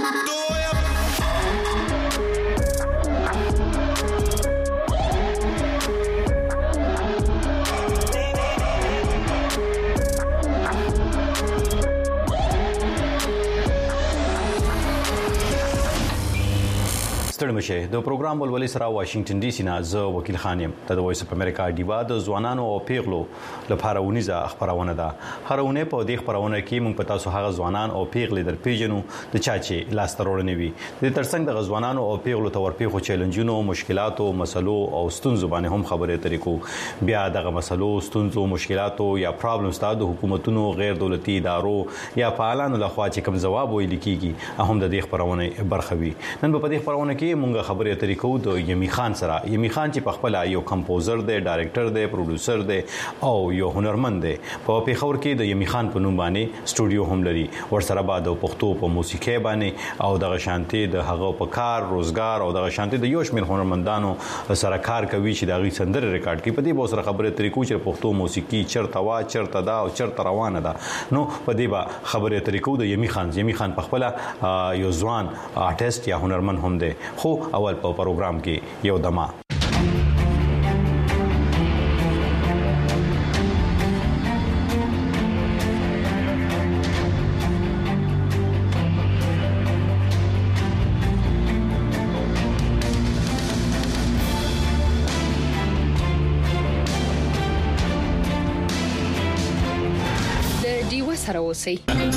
ستړمشه د پروګرام ولولې سره واشنگټن ډي سي نه زه وکیل خانم د وایس اف امریکا دیوا د ځوانانو او پیغلو لپاره ونیزه خبرونه ده هرونه په دې خبرونه کې موږ په تاسو هغه ځوانان او پیغلې در پیژنو د چا چې لاس ترورنې وي د ترڅنګ د ځوانانو او پیغلو تور پیغو چیلنجونو مشکلاتو مسلو او ستونزو باندې هم خبرې طریقو بیا دغه مسلو ستونزو مشکلاتو یا پرابلمز ته د حکومتونو غیر دولتي ادارو یا فعالانو لخوا چې کوم جواب ویل کیږي هم د دې خبرونه برخه وي نن په دې خبرونه کې مونږه خبرې طریقو د یمی خان سره یمی خان چې په خپل یو کمپوزر دی ډایرکټر دی پروډوسر دی او یو هنرمند دی په پیښور کې د یمی خان په نوم باندې سټوډیو هم لري ورسره بعد د پښتو په موسیقي باندې او د شانتي د هغه په کار روزګار او د شانتي د یو شمېر هنرمندانو سره کار کوي چې د غي سندره ریکارډ کوي په دې به سره خبرې طریقو چې پښتو موسیقي چرته وا چرته دا او چرته روانه ده نو په دې به خبرې طریقو د یمی خان په خپل یو ځوان آرټیست یا هنرمند هم دی خو اول په پروګرام کې یو دما د ډیو سره اوسئ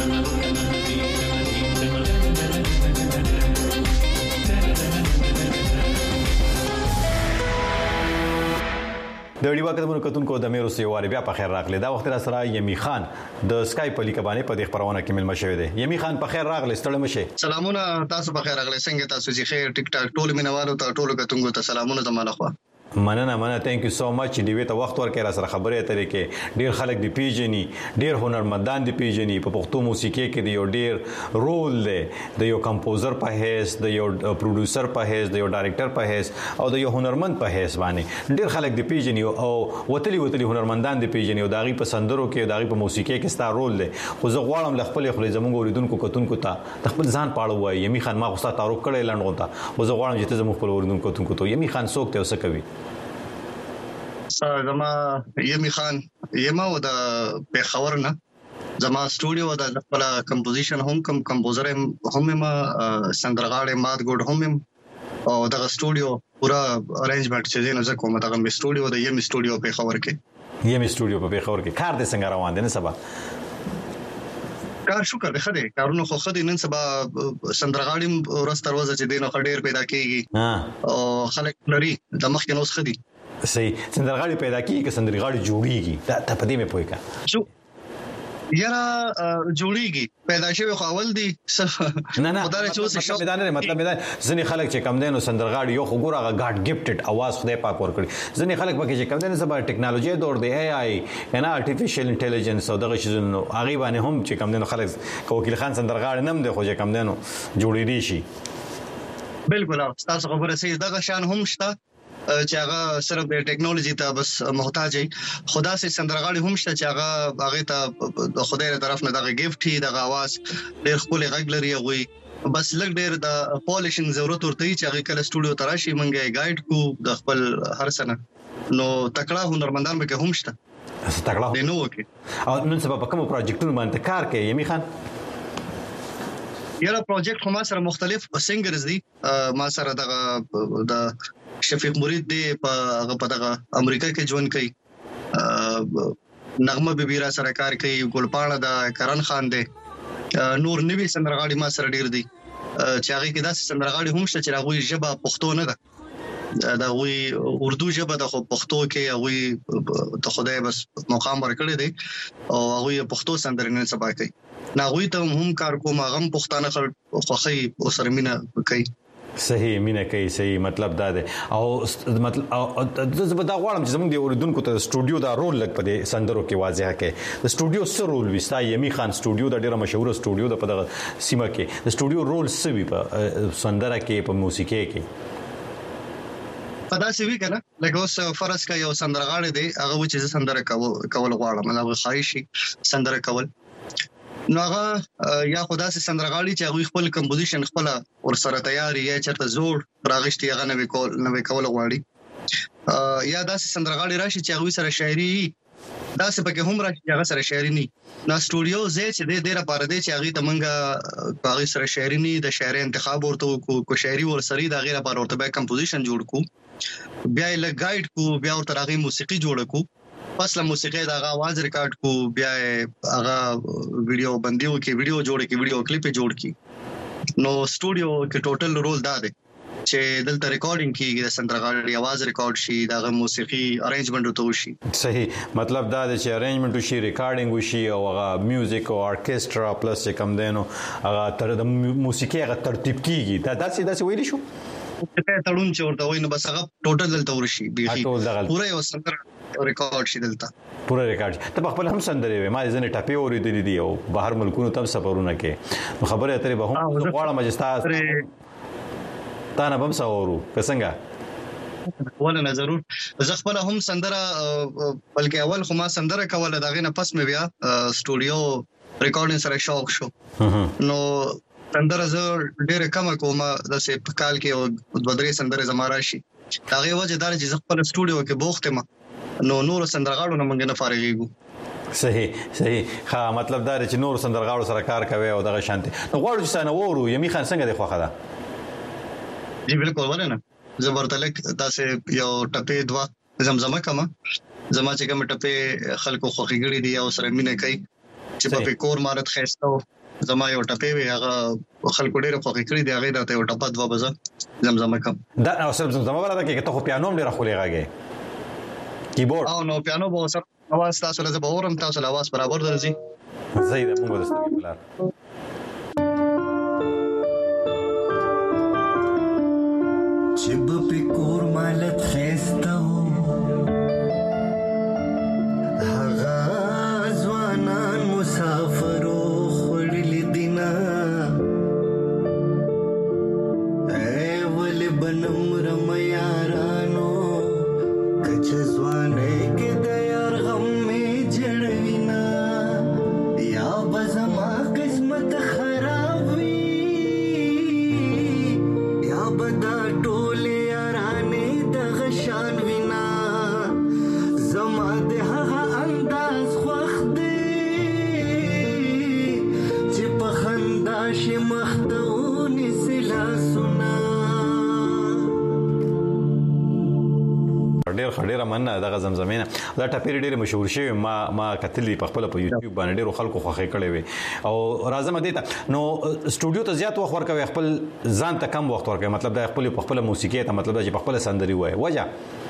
د ډیوا کډمنو کتونکو د میرو سیواري بیا په خیر راغلی دا وخت را سره یمی خان د اسکایپ لیک باندې په دې خبرونه کې مل مشوي دي یمی خان په خیر راغلی ستړی مشه سلامونه تاسو په خیر راغلی څنګه تاسو چې خیر ټیک ټاک ټول مینوالو ته ټول کتونکو ته سلامونه زموږ خوا مننه ثانک یو سو مچ دی وی ته وخت ورکې را سره خبرې اترې کې ډیر خلک دی پیژني ډیر هنرمندان دی پیژني په پښتو موسیقي کې دی یو ډیر رول دی د یو کمپوزر په هیڅ د یو پروډوسر په هیڅ د یو ډایرکټر په هیڅ او د یو هنرمند په هیڅ باندې ډیر خلک دی پیژني او وتلی هنرمندان دی پیژني او داغي په سندرو کې داغي په موسیقي کې ستا رول دی خو زه غواړم خپل زموږ اوریدونکو کتونکو ته خپل ځان پاړو وای یمی خان ما غوسه تعارف کړی لنډ غوته خو زه غواړم چې ته زموږ خپل اوریدونکو کتونکو ته یمی خان څوک ته وسه کوي زما یمی خان یما و د پیښور نه زما سټوډیو د خپل کمپوزیشن هم کمپوزر هم ما سندرغاړې مات ګډ هم او د سټوډیو پورا ارینجمنت چې نه زکه کوم دغه سټوډیو د یمی سټوډیو پیښور کې یمی سټوډیو په پیښور کې کار د څنګه روان دي نه سبا کار شکر ده خدای کارونه خو خدای نن سبا سندرغاړې ورځ تر ورځې چې دینه خډیر پیدا کیږي او خلک لري د مخکې نوس خدي صحیح سندرغاړي پیدا کیږي که سندرغاړي جوړیږي دا ته په دې مې پوي کا یاره جوړیږي پیدا شوی خو اول دي نه خدای چې اوس شو مطلب دا ځنې خلک چې کم دینو سندرغاړي یو خو ګور هغه ګاډ گیفټډ आवाज خدای پاک ورکړي ځنې خلک پکې چې کم دینو سبا ټیکنالوژي دور دی اي اي انا ارتفیشل انټيليجنس او دغه شیزونو هغه باندې هم چې کم دینو خلک وکیل خان سندرغاړي نم دی خو چې کم دینو جوړی دي شي بالکل تاسو خبره سي دغه شان هم شته چې هغه صرف د ټیکنالوژي ته بس محتاج خدا سي سندرغاړي هم شته چې هغه ته د خدای تر طرف نه دغه گیفټ هي دغه आवाज ډېر خپل غږ لري غوي بس لږ ډېر د پالیشینګ ضرورت ورته چې هغه کله سټوډیو تراشي منګه گایډ کو د خپل هر سنه نو تکړه هنرمندان به هم شته تکړه نو کې او نن سبا په کوم پروجیکټونو باندې کار کوي یمی خان یاره پروجیکټ خو ما سره مختلف سنگرز دي ما سره دغه د شفیق مرید دی په دغه امریکا کې ژوند کوي نغمه بیبیرا سره کار کوي ګلپاڼه د کرن خان دی نور نوی سندرغاړي ما سره ډیر دي چې هغه کې داسې سندرغاړي هم شته چې هغه ژبه پښتو نه ده دا وی اردو ژبه د پښتو کې هغه ته خدای بس مقام ورکړي دي او هغه پښتو سندرې نه سبا کوي ناغوی ته هم کار کوم هغه پښتانه خوخي او سرمینه کوي صحیح مینه کوي صحیح مطلب دا دی او مطلب زه دا غواړم چې زموږ د اوریدونکو ته سټوډیو دا رول لګ په دې سندرو کې واضح کړي د سټوډیو سره رول وستا یمی خان سټوډیو د ډیره مشهور سټوډیو د په دغه سیمه کې د سټوډیو رول سوي په سندره کې په موسیقي کې پدا سی وی کنه لکه اوس فرض کا یو سندرغاړي دی هغه چې سندره کول غواړم هغه خواهشي سندره کول نو هغه یا خدا سي سندرغاړي چې هغه خپل کمپوزیشن خپل ور سره تیار یا چرته زوړ راغشتي هغه نوې کول غواړي یا داسې سندرغاړي راشي چې هغه سره شاعري داسې پکې هم راشي چې هغه سره شاعري نه نو سټوډیو زه چې د ډیره پاره دی چې هغه تمنګ هغه سره شاعري نه د شاعر انتخاب ورته کو شاعري ور سره د غیره پاره ورته کمپوزیشن جوړ کو بیا یې ګایډ کو بیا ورته هغه موسیقي جوړ کو پس له موسیقي دا आवाज ریکارډ کو بیا هغه ویډیو بندیو کې ویډیو جوړ کې ویډیو کلیپ جوړ کی نو سټوډیو کې ټوټل رول دا دی چې دلته ریکارډینګ کیږي د سندرغاړي आवाज ریکارډ شي دا موسیقي ارینجمنت وته شي صحیح مطلب دا دی چې ارینجمنت شي ریکارډینګ وشي او هغه میوزیک او ارکیسټرا پلس کوم دینو هغه تر د موسیقي هغه ترتیب کیږي دا داسې ویل شو ته تړون چې ورته وای نو بس هغه ټوټل دلته ورشي پوره یو سندر ریکارډ شي دلته پوره ریکارډ ته خپل هم سندري وای ما ځنه ټاپي اوریدلې دي او بهر ملکونو تم سفرونه کې نو خبره اترې به هم غواړم چې تاسو تا نه بم ساورو څنګه ولا نه ضرور زه خپل هم سندره بلکې اول خو ما سندره کوله داغه نه پس مې بیا سټوډیو ریکارډینګ سره شوق شو نو سندره زه ډېر کم کوم د سه په کال کې او د درې سندره زماره شي هغه وجه دار چې خپل سټوډیو کې بوخته ما نو نور سندرغاړو نه مونږ نه فارغېږو صحیح ها مطلب دا چې نور سندرغاړو سره کار کوي او دغه شانتي نو غواړو چې سنه وورو یمي خان څنګه دی خوخه ده جی بالکل ولنه زبردلک داسې یو ټپې دوا زمزمه کما زما چې کوم ټپې خلکو خوخيګړي دي او سره مینه کوي چې په کور مارت خېستو زما یو ټپې وی هغه خلکو ډېر خوخيګړي دي هغه دته یو ټپه دوا بزه زمزمه کم دا او سره زمزمه ولا ده کې ته خو پیانو ډېر خولېږي کیبورډ او نو پیانو به سره आवाज تاسو له زبورم تاسو له आवाज برابر درځي زید موږ درستګي بلار چب په کور مالت خسته هغه ځوانان مسافرو خړل دینا ول بنم رم یارانو کچ ځوانه کې د یار غم می جړوینا یا بزما قسمت خراب وی یا بدا ډېر مننه دغه زمزمینه دا ټاپیر ډېر مشهور شوی ما کتلی په خپل په یوټیوب باندې ډېر خلکو خوښي کړي وي او راځم دیتا نو سټوډیو ته زیات وخت ورکوي خپل ځان ته کم وخت ورکوي مطلب دا خپل موسیقي ته مطلب دا چې په خپل سندري وای وجه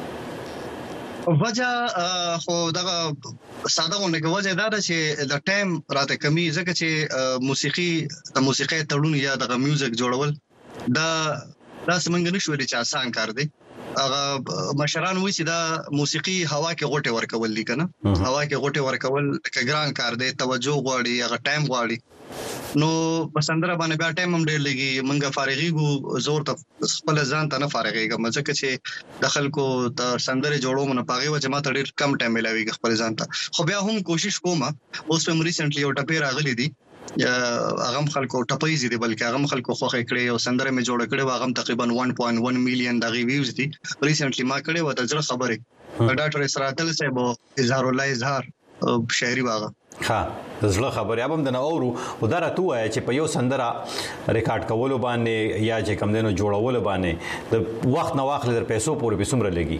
خو دغه ساده غونډه وجه دا ده چې د ټایم راته کمی ځکه چې موسیقي تړون یا دغه میوزیک جوړول دا څنګه نشو لري چې آسان کار دی هغه مشران وایي چې دا موسیقي هوا کې غوټه ورکول دي کنه هوا کې غوټه ورکول کګران کار دی توجه غواړي هغه ټایم غواړي نو بسندره باندې بیا ټایم هم ډېر لګي منګه فارغيګو زور ته خپل ځان ته نه فارغيګم ځکه چې د خلکو ته سندره جوړو مونږ پاغي و جماعت ډېر کم ټایم ملاوي خپل ځان ته خو بیا هم کوشش کوم اوس په ریسنټلی یو ټپې راغلي دي هغه خلکو ټپې زیدي بلکې هغه خلکو خوخه کړي او سندره مې جوړ کړي هغه تقریبا 1.1 میلیون دغه ویوز دي ریسنټلی ما کړي و د ځړ خبره ډاکټر اسراتل صاحب اظهار الله اظهار شاعري واغه ها زړه خبرې ابم د نورو او دا راته وای چې په یو سندره ریکارډ کولو باندې یا چې کم دینو جوړولو باندې د وخت نه واخل در پیسو پورې به څومره لګي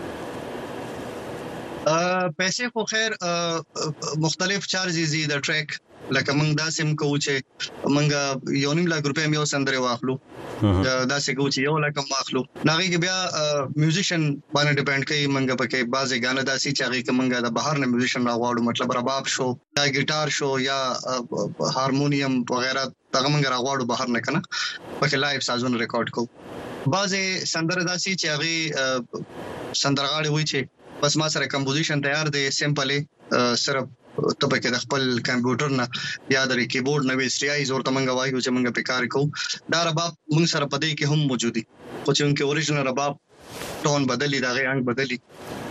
پیسې خو خیر مختلف چارجز دي د ټریک لکه موږ داسې کوو چې موږ 1.5 لک روپیا یو سندره واخلو داسې کوو چې 1 لک واخلو ناغي کې بیا میوزیشن باندې ډیپند کوي موږ پکې بعضی غانه داسې چې هغه کې موږ د بهر نه میوزیشن راغواړو مطلب رباب شو یا ګیټار شو یا هارمونیم وغیرہ دغه موږ راغواړو بهر نه کنه پکې لایو سازونه ریکارډ کوو بعضی سندره داسې چې هغه سندرغاړي وایي چې بس ما سره کمپوزیشن تیار دی سمپلی صرف ته پکې د خپل کمپیوټر نه یا د کیبورډ نه ویسټیای زور ته منګه وایو چې منګه په کار کوو دا رباب موږ سره پدې کې هم موجودي خو چې انکه اوریجنل رباب ټون بدلی دا غي انګ بدلی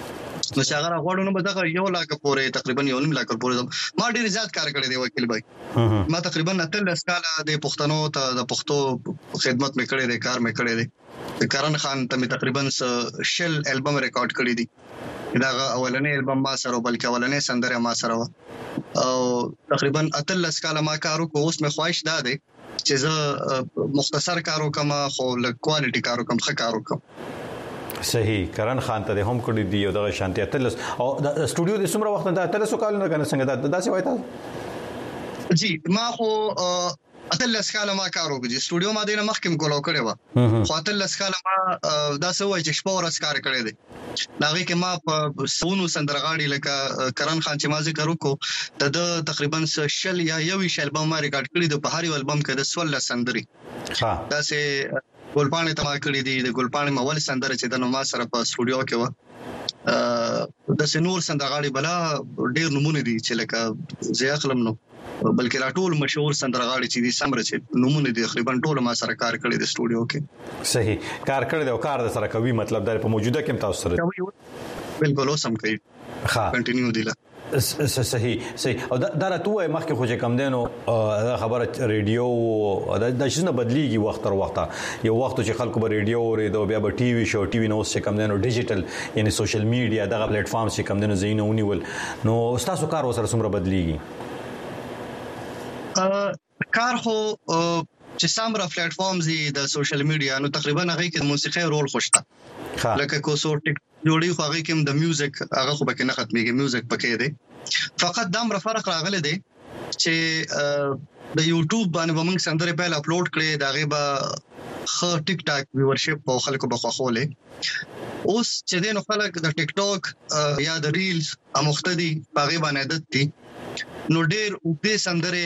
نو چې هغه غواړو نو به دغه 1 لک پورې تقریبا 1.5 لک پورې ما ډیر زیات کار کړی دی وکیل بھائی ما تقریبا 13 کاله د پښتنو ته د پښتو خدمت مې کړی دی کار مې کړی دی کرن خان ته مې تقریبا شل البم ریکارډ کړی دی دا اولنې البم ما سره بلکې اولنې سندره ما سره او تقریبا 13 کاله ما کارو کو اوس مې خواهش ده چې زه مختصر کارو کوم خو ل کوالټي کارو کوم ښه کارو کوم صحیح کرن خان ته هم کړی دی او د شانتي اتلس او د سټوډیو د سمره وخت د اتلس کال نه کنه څنګه دا څه وایته جی ما خو اتلس کاله ما کارو کوم سټوډیو ما دینه مخکې کولو کړی و خو اتلس کاله ما دا څه وایي چې شپه ورځ کار کړی دی ناغي کې ما په سونو سندرغاړي لکه کرن خان چې ما ذکر وکړو د تقریبا شل یا یو شل البم ما ریکارډ کړی د په هر یو البم کې د 16 سندري دا سه ګلپانې تما کړی دي د ګلپانې مول سندره چې د نو ما سره په سټوډیو کې و د سنور سندرغاړي بلا ډیر نمونه دي چې لکه زیا خلم نو بلکې راټول مشهور سندرغاړي چې دي سمره چې نمونه دي تقریبا ټول ما سره کار کړی د سټوډیو کې صحیح کار کړی دی او کار د سره کوي مطلب د په موجوده کې تاسو سره بالکل اوسم کوي ها کنټینیو دی صحیح او دا راته مخکې خو چې کم دینو خبره ریډیو دا شنه بدلیږي وخت تر وخت یو وخت چې خلکو به ریډیو ورېدو بیا به ټي وي شو ټي وي نو چې کم دینو ډیجیټل یعنی سوشل میډیا دغه پلیټ فارم چې کم دینو زینو ونیول نو تاسو کار وسره څومره بدلیږي کار خو چې سامره پلیټ فارمز دي د سوشل میډیا نو تقریبا هغه کې موسیقي رول خوشته لکه کو سو ټیک جوړي خو هغه کې د میوزیک هغه خو به نه ختميږي میوزیک پکې دی فقط دا امر فرق راغلی دی چې د یوټیوب باندې موږ سندره په اپلوډ کړې دا غي خو ټیک ټاک ویورشپ په خلکو بخښولې اوس چې دینو خلک د ټیک ټاک یا د ریلز امختدي باغې باندې عادت دي نو ډېر اوږدې سندره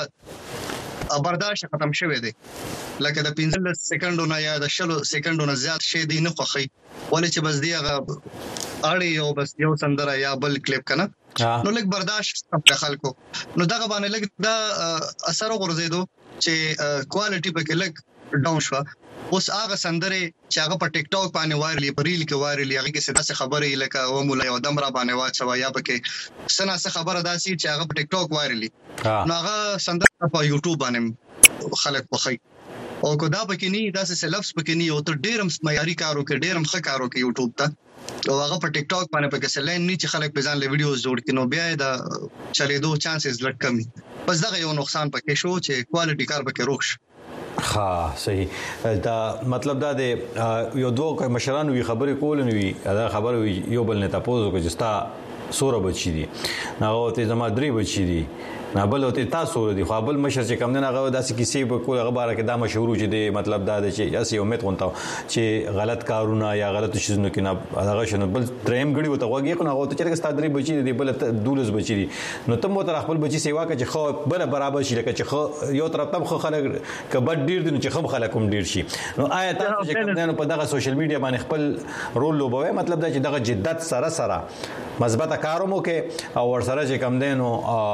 یا برداشت ختم شوه دي لکه د 15 سکندونو یا د 10 سکندونو زیات شي دي نه خوخي ولې چې بس دی هغه اړي یو بس یو سندره یا بل کلیپ کنه نو لکه برداشت په خلکو نو دغه باندې لکه دا اثر ورزيدو چې کوالټي په کې لکه ډاون شو اوس هغه سندره چې هغه په ټیک ټاک باندې وایرلی په ریل کې وایرلی هغه کې څه خبره لکه و مولا یو دم را باندې واچو یا پکې سنا څه خبره داسي چې هغه په ټیک ټاک وایرلی نو هغه سندره په یوټیوب باندې خلک پخې او کو دا پکې نه داسې لفظ پکې نه او ته ډیرم معیاري کارو کې ډیرم ښه کارو کې یوټیوب ته او هغه په ټیک ټاک باندې پکې سلین نه چې خلک په ځان له ویډیوز جوړ کړي نو بیا دا چلیدو چانسز لږ کمی بس دا یو نقصان پکې شو چې کوالټي کار پکې روښ ها صحیح دا مطلب دا دی یو دوه مشران وی خبرې کول نه وی دا خبره یو بل نه تاسو کو چې ستا سوره بچی دي نو ته زما درې بچی دي نه بل او تاسو دي خو بل مشر چې کم نه هغه داسې کیسې په کوله غبره کې دا مشهور چې دی مطلب دا دی چې یاسي امید غونټاو چې غلط کارونه یا غلط شیزونه کې نه هغه شنو بل دریم غړي وته وګي خو هغه ته چې ستادري بچی دي بل دولس بچی دي نو ته مو تر خپل بچی سیوا کې چې خو بل برابر شي لکه چې خو یو طرف ته خو خلک کبد ډیر دي چې خو خلک هم ډیر شي نو آیا تاسو چې کم نه په دغه سوشل میډیا باندې خپل رول لوبوي مطلب دا چې دغه جدت سره مثبت کارومو کې او ورسره چې کم دینو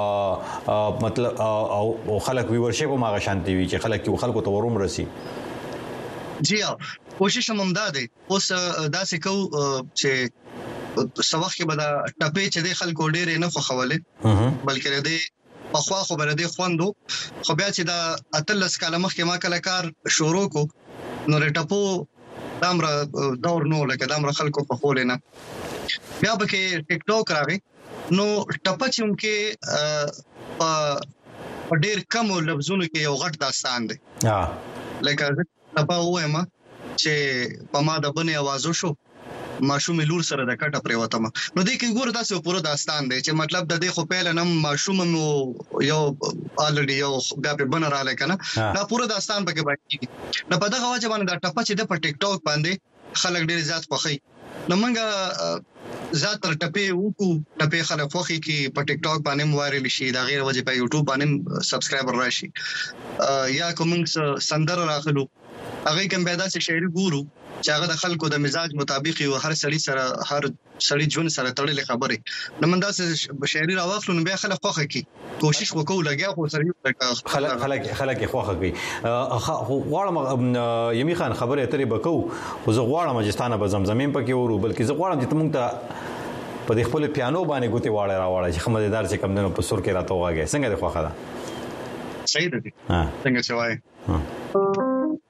مطلب او خلک ویورشپ ما غشانتي وي چې خلکو ته وروم رسي جی کوشش هم ده اوس دا څه کو چې سوخ کې بدا ټپې چې د خلکو ډېر نه خو خوله بلکې د په خوا خو بر دې خوندو خو بیا چې دا اتلس کاله مخکې ما کله کار شروع کو نو رټپو دامره دور نو لکه دامره خلکو په خول نه بیا پکې ټیک ټاک راغی نو ټپچم کې په ډېر کم لفظونو کې یو غټ داستان دی لکه تبا وایم چې په ما د بنې आवाज شو ماشوم لور سره د کټه پریوته ما نو دې کې ګور تاسو پوره داستان دی چې مطلب د دې خو پهل نم ماشوم مو یو الریډي یو بیا په بنراله کنه دا پوره داستان پکې باندې نو په دغه وجه باندې دا ټپه چې د په ټیک ټاک باندې خلک ډېر زیات خوخي نو موږ زیات تر ټپه وکړو ټپه خلک خوخي کې په ټیک ټاک باندې وایرل شي دا غیر وجه په یوټیوب باندې سبسکرایبر راشي یا کوم سندر راخلو هغه کوم پیدا چې شعر ګورو چې هغه د خلکو د مزاج مطابق او هر سړی جون سره تړلې خبره نو من دا شعر راوخلو نو بیا خلک خوخه کی کوشش وکړو لګیا خو سره خلک خوخه کی غواړم یمی خان خبره اترې بکو خو زه غواړم چې ستانه به زمزمین پکې ورو بلکې زه غواړم چې موږ ته په دې خپل پیانو باندې ګوتې واړه راوړل چې مزیدار چې کم دنو په سر کې راته واګي څنګه د خوخه ده صحیح ده څنګه چې وای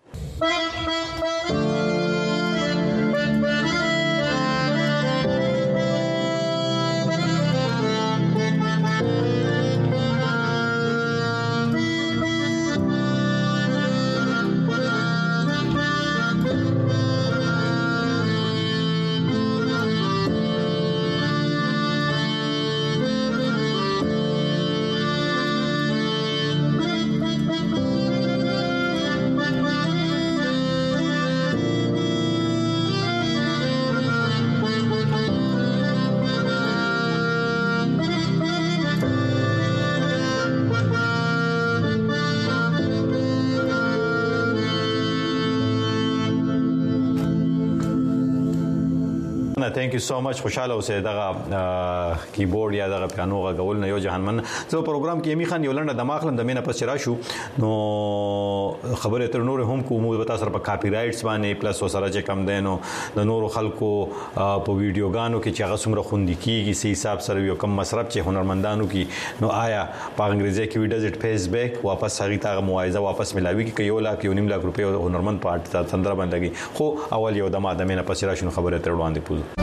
thank you so much خوشاله اوسه دغه کیبورډ یا دغه پیانو غول نه یو جهانمن زه پروګرام کې یمی خان یو لنډه دماغلم د مینه پس راشو نو خبره تر نور هم کوم وتا سره په کاپی رائټس باندې پلس وسره چې کم دینو د نورو خلکو په ویډیوګانو کې چې هغه څومره خوندې کیږي سي حساب سره یو کم مصرف چې هنرمندانو کې نو آیا په انګریزي کې وی ډز اٹ پیس بیک واپس هغه ته موایزه واپس ملاوي کې یو لاک یو نیم لاک روپے هنرمند پارت تندر باندې لګي خو اول یو د مینه پس راشو خبره تر وړاندې پوزو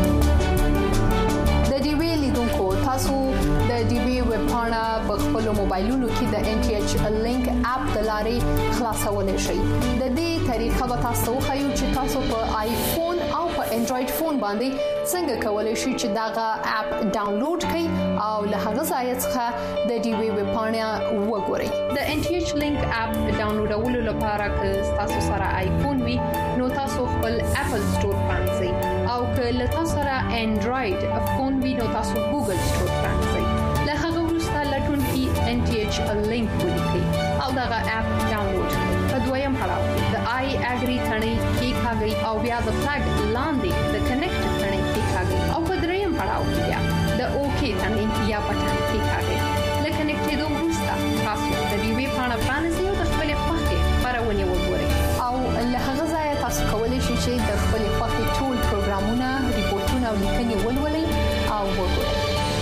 په موبایلونو کې د NTH لینک اپ د لارې خلاصول شي د دې طریقه به تاسو خو چې تاسو په آیفون او په انډراید فون باندې څنګه کولای شئ چې داغه اپ ډاونلوډ کړئ او له هغه ځای څخه د ډي وی ویب پاڼه وګورئ د NTH لینک اپ ډاونلوډولو لپاره که تاسو سره آیفون وي نو تاسو خپل اپل سٹور پرانځئ او که له تاسو سره انډراید فون وي نو تاسو ګوګل سٹور پرانځئ NTH لینک ولیکئ او دغه اپ ډاونلوډ کړئ په دویم پړاو کې د آی اګری ثنې کې کاږي او بیا د فلګ لاندې د کنیکټ ثنې کې کاږي او په دریم پړاو کې بیا د اوکی ثنې یا بټن کې کاږي لکه کنیکټېدو وروسته تاسو د دې وی پاڼه باندې یو د خپل خوښه خبرونه وګورئ او له هغه ځای تاسو کولی شئ چې د خپل خوښه ټول پروګرامونه ریپورتونه او لیکنې ولولئ او وګورئ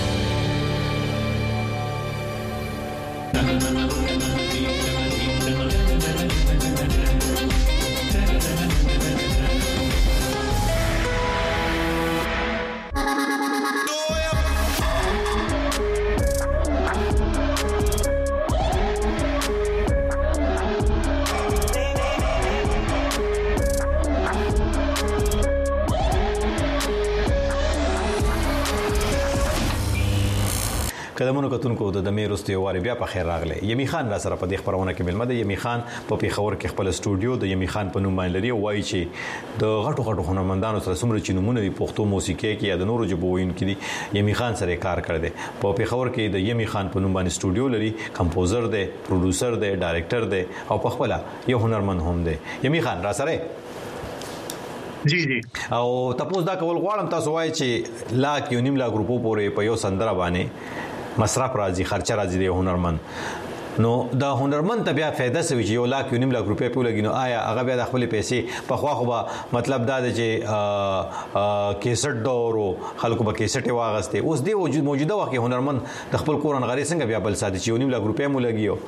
قدمونو کتونکو د میروستي واري بیا په خیر راغله یمی خان را سره په دې خبرونه کې ملمه د یمی خان په پیښور کې خپل استودیو د یمی خان په نوم باندې لري وایي چې د غټو هنرمندانو سره څومره چې نمونه دي پښتو موسیقي کې یا د نورو ژبو وینکې دي یمی خان سره کار کړی دی په پیښور کې د یمی خان په نوم باندې استودیو لري کمپوزر دی پروډوسر دی ډایرکټر دی او په خپل یو هنرمند هم دی یمی خان را سره جی جی او تاسو دا کول غواړم تاسو وایي چې لاک یو نیم لاک روپو پورې په یو سندره باندې مصرف راځي خرچه راځي د هنرمند نو د هنرمند ته بیا فایده سوي چې یو لاک یو نیم لاک روپے په لګینو آیا هغه بیا د خپل پیسې په خوا خو مطلب دا دی چې کیسټ دورو خلکو به کیسټ واغسته اوس دی موجوده وخت هنرمند د خپل کورن غری څنګه بیا بل ساتي چې یو نیم لاک روپے مو لګیو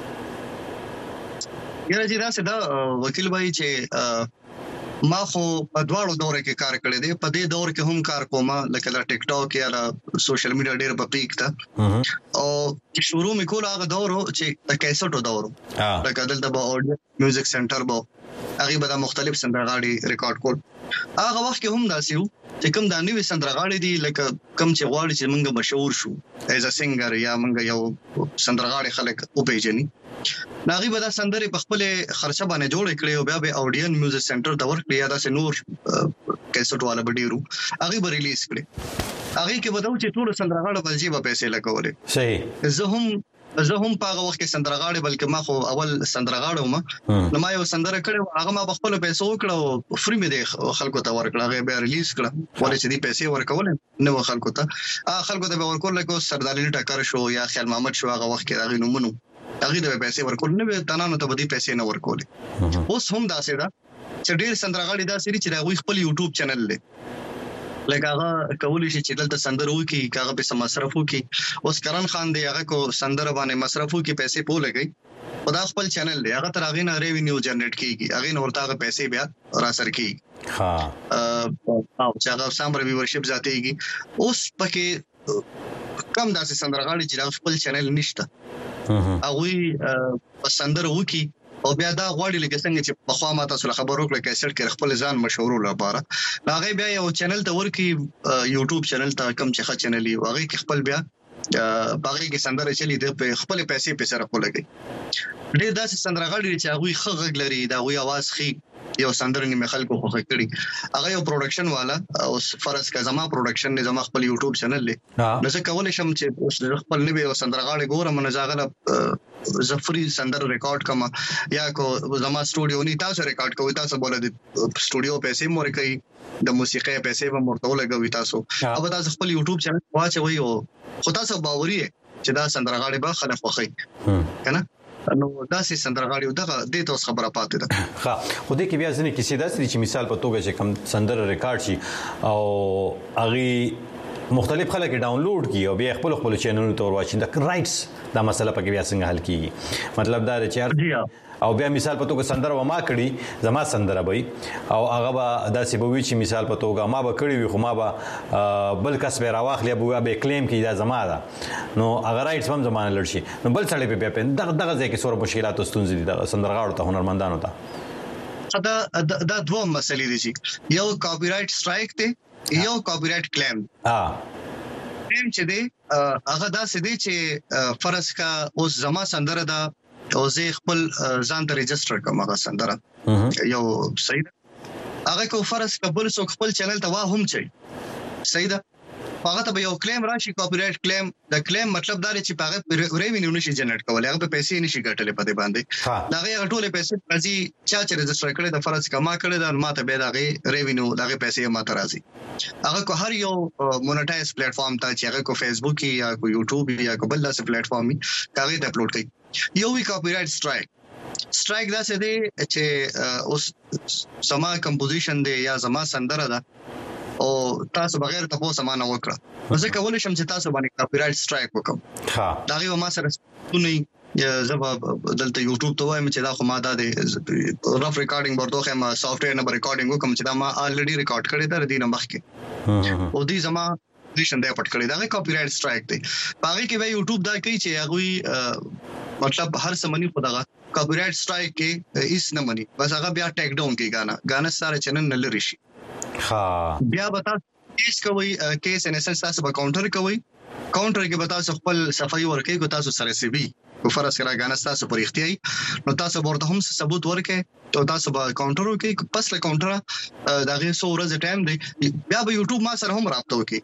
یاره جی راځه دا وکیل بھائی چې ما خو په دواړو دور کې کار کړی دی په دې دور کې هم کار کوم لکه د ټیک ټاک یا د سوشل میډیا ډېر په پیک تا او شروع مې کول هغه دور چې د کیسټو دور لکه دلته به اډیو میوزیک سنټر به هغه به د مختلف سندرغاړي ریکارډ کول هغه وخت کې هم داسې وو چې کوم د نوې سندرغاړي دي لکه کوم چې غواړي چې موږ مشهور شو ایز ا سنگر یا موږ یو سندرغاړي خلک او پیژني ناغي به دا سندري په خپل خرچه باندې جوړ کړي او بیا به اډین میوزیک سنټر ته ورکړي یا داسې نور کیسټ والا بډیرو هغه به ریلیز کړي هغه کې وداو چې ټول سندرغاړي په جیبه پیسې لګولې صحیح زه هم په هغه وخت کې سندرغاړي بلکې ما خو اول سندرغاړو ما نو ما یو سندره کړو هغه ما خپل پیسې وکړو فری مې د خلکو ته ورکړه هغه به ریلیز کړه ولې چې دې پیسې ورکول نو خلکو ته به ورکول لکه سردار علي ټکر شو یا خیال محمد شو هغه وخت کې هغه نومونو هغه د پیسې ورکول نه به تنانو ته بدی پیسې نه ورکول اوس هم داسې دا چې ډېر سندرغاړي داسې چې دا غوي خپل یوټیوب چینل لري لکه هغه کولی شي چې دلته سندرو کې هغه به مصرفو کې اوس کرن خان دی هغه کو سندر باندې مصرفو کې پیسې پو لګي خدا خپل چینل دی هغه تر هغه نه ریوینیو جنریټ کیږي هغه نور تاغه پیسې بیا را سر کی او چې هغه سم ریویورشپ ذاتيږي اوس پکې کم داسې سندرغاړي چې خپل چینل نشته هغه سندر وکي او بیا دا غواړي لکه څنګه چې په خوا ماته سره خبرو کړل کیسټ کې خپل ځان مشهور لپاره هغه بیا یو چینل ته ورکی یوټیوب چینل ته کم چې ښه چینل یو هغه کې خپل بیا باغی کې سندره چلی د خپل پیسې په سره کولګي ډېر داسې سندرغاړي چې هغه ښه غږ لري دا وی आवाज خي یو سندرنګ می خلکو خوښ کړي هغه یو پروډکشن والا او فرض کا زما پروډکشن نه زما خپل یوټیوب چینل لې نو څه کولای شم چې خپل نوې سندرغاړي ګورم نه ځاغله زفری سندر ریکارډ کما یا کو زما سټوډیو نه تاسو ریکارډ کوي تاسو بوله د سټوډیو پیسې مور کوي د موسیقي پیسې به مرته لګوي تاسو او تاسو خپل یوټیوب چینل واچوي او خو تاسو باوري چې دا سندرغاړي به خلک خوښي کنه نو داسې سندرغاړي دغه د توس خبره پاتې ده ها خو دې کې بیا ځنه کیسې داسې چې مثال په توګه چې کم سندر ریکارډ شي او اغي مختلف خلک ډاونلوډ کی او بیا خپل چینل ته ورواچي د رائټس دا مسله پکې بیا څنګه حل کیږي مطلب دا چې او بیا مثال په توګه سندر و ما کړی زما سندره وي او هغه به داسې به وي چې مثال په توګه ما به کړی وي خو ما به بل کس به راواخلي به کلیم کی دا زما ده نو هغه رائټس هم زمانه لړ شي نو بل څړې په بیا دغه ځای کې سور مشکلات او ستونزې دي د سندرغاړو ته هنرمندانو ته دا دوه مسلې دي چې یو کاپی رائټ سټرایک دی یو کاپی رائټ کلیم کلیم چې دی هغه داسې دی چې فرض کا اوس زما سندره ده او زه خپل ځان ته ريجستره کوم هغه سندره یو صحیح هغه کو فرض قبول سو خپل چینل ته واه هم چي صحیح ده هغه ته یو کلیم راشي کاپی رائټ کلیم د کلیم مطلب دا چې هغه ریوینیو نشي جنریټ کولای هغه په پیسې نشي ګټلې په دې باندې دا هغه ټول پیسې راځي چې ريجستره کړي د فرض کما کړي د ماته به دا ریوینیو دا پیسې ماته راځي هغه کو هر یو مونټایز پلیټ فارم ته چې هغه کو فیسبوک یا کو یوټیوب یا کو بل څه پلیټ فارم هغه ته اپلوډ کړي یو وی کاپی رائټ سټرایک دا څه دی چې اوس سما کمپوزیشن دی یا زما سندره ده او تاسو بغیر تاسو سمانه وکړه زه کولای شم چې تاسو باندې کاپی رائټ سټرایک وکم ها دا یو ما سره ستونی زبا دلته یوټیوب ته وایم چې دا خو ما دا دی رف ریکارډینګ ورته ما سافټویر نه ریکارډینګ وکم چې دا ما الریډي ریکارډ کړی تر دې نه مخکې او دې زما پوزیشن دی پټ کړی دا کاپی رائټ سټرایک دی باقي کې وی یوټیوب دا کوي چې هغه مطلب هر سمنی په دغه کاپی رائټ سټرایک کې هیڅ نه مني بس هغه بیا ټیک ډاون کې غانا سره چنن نه لري شي ها بیا بتا کیس کوي کیس ان اساس تاسو به کاونټر کوي کاونټر کې به تاسو خپل صفای ورکې کو تاسو سره سی بي کو فرض کړه غانا تاسو پر اختیاري نو تاسو ورته هم ثبوت ورکې ته تاسو به کاونټر وکي پس له کاونټر دا غي 100 ورځې ټایم دی بیا به یوټیوب ما سره هم رابطه وکي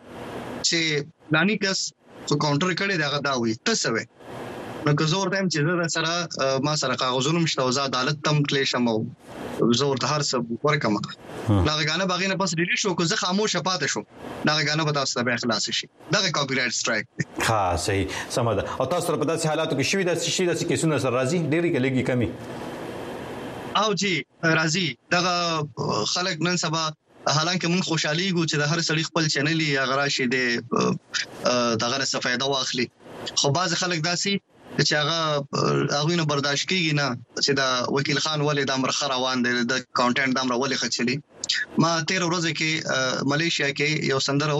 چې لانی کس خو کاونټر کړي دا غدا وي تاسو نو که زور دایم چې زه سره ما سره کاغذونه مشته او زه عدالت تم کلیشم او زور ته هر څه ورکم دا غاڼه باغې نه پس ډیلیټ شو کو زه خاموش پاتې شم دا غاڼه به تاسو ته خلاص شي دا کاپی رائټ سټرایک ها صحیح سمه ده او تاسو په داسې حالاتو کې شوي د کیسونو سره راځي ډېری کې لګي کمی او جی راځي دا خلک نن سبا حالانکه مون خوشحالي ګو چې د هر سړي خپل چینل یا غراشي د دغه څه فائدہ واخلي خو باز خلک داسي چې هغه نه برداشت کیږي نه چې دا وکیل خان ولې د امر خروان دی د کانټینټ د امر ولې خچلي ما 13 ورځې کې ملیشیا کې یو سندره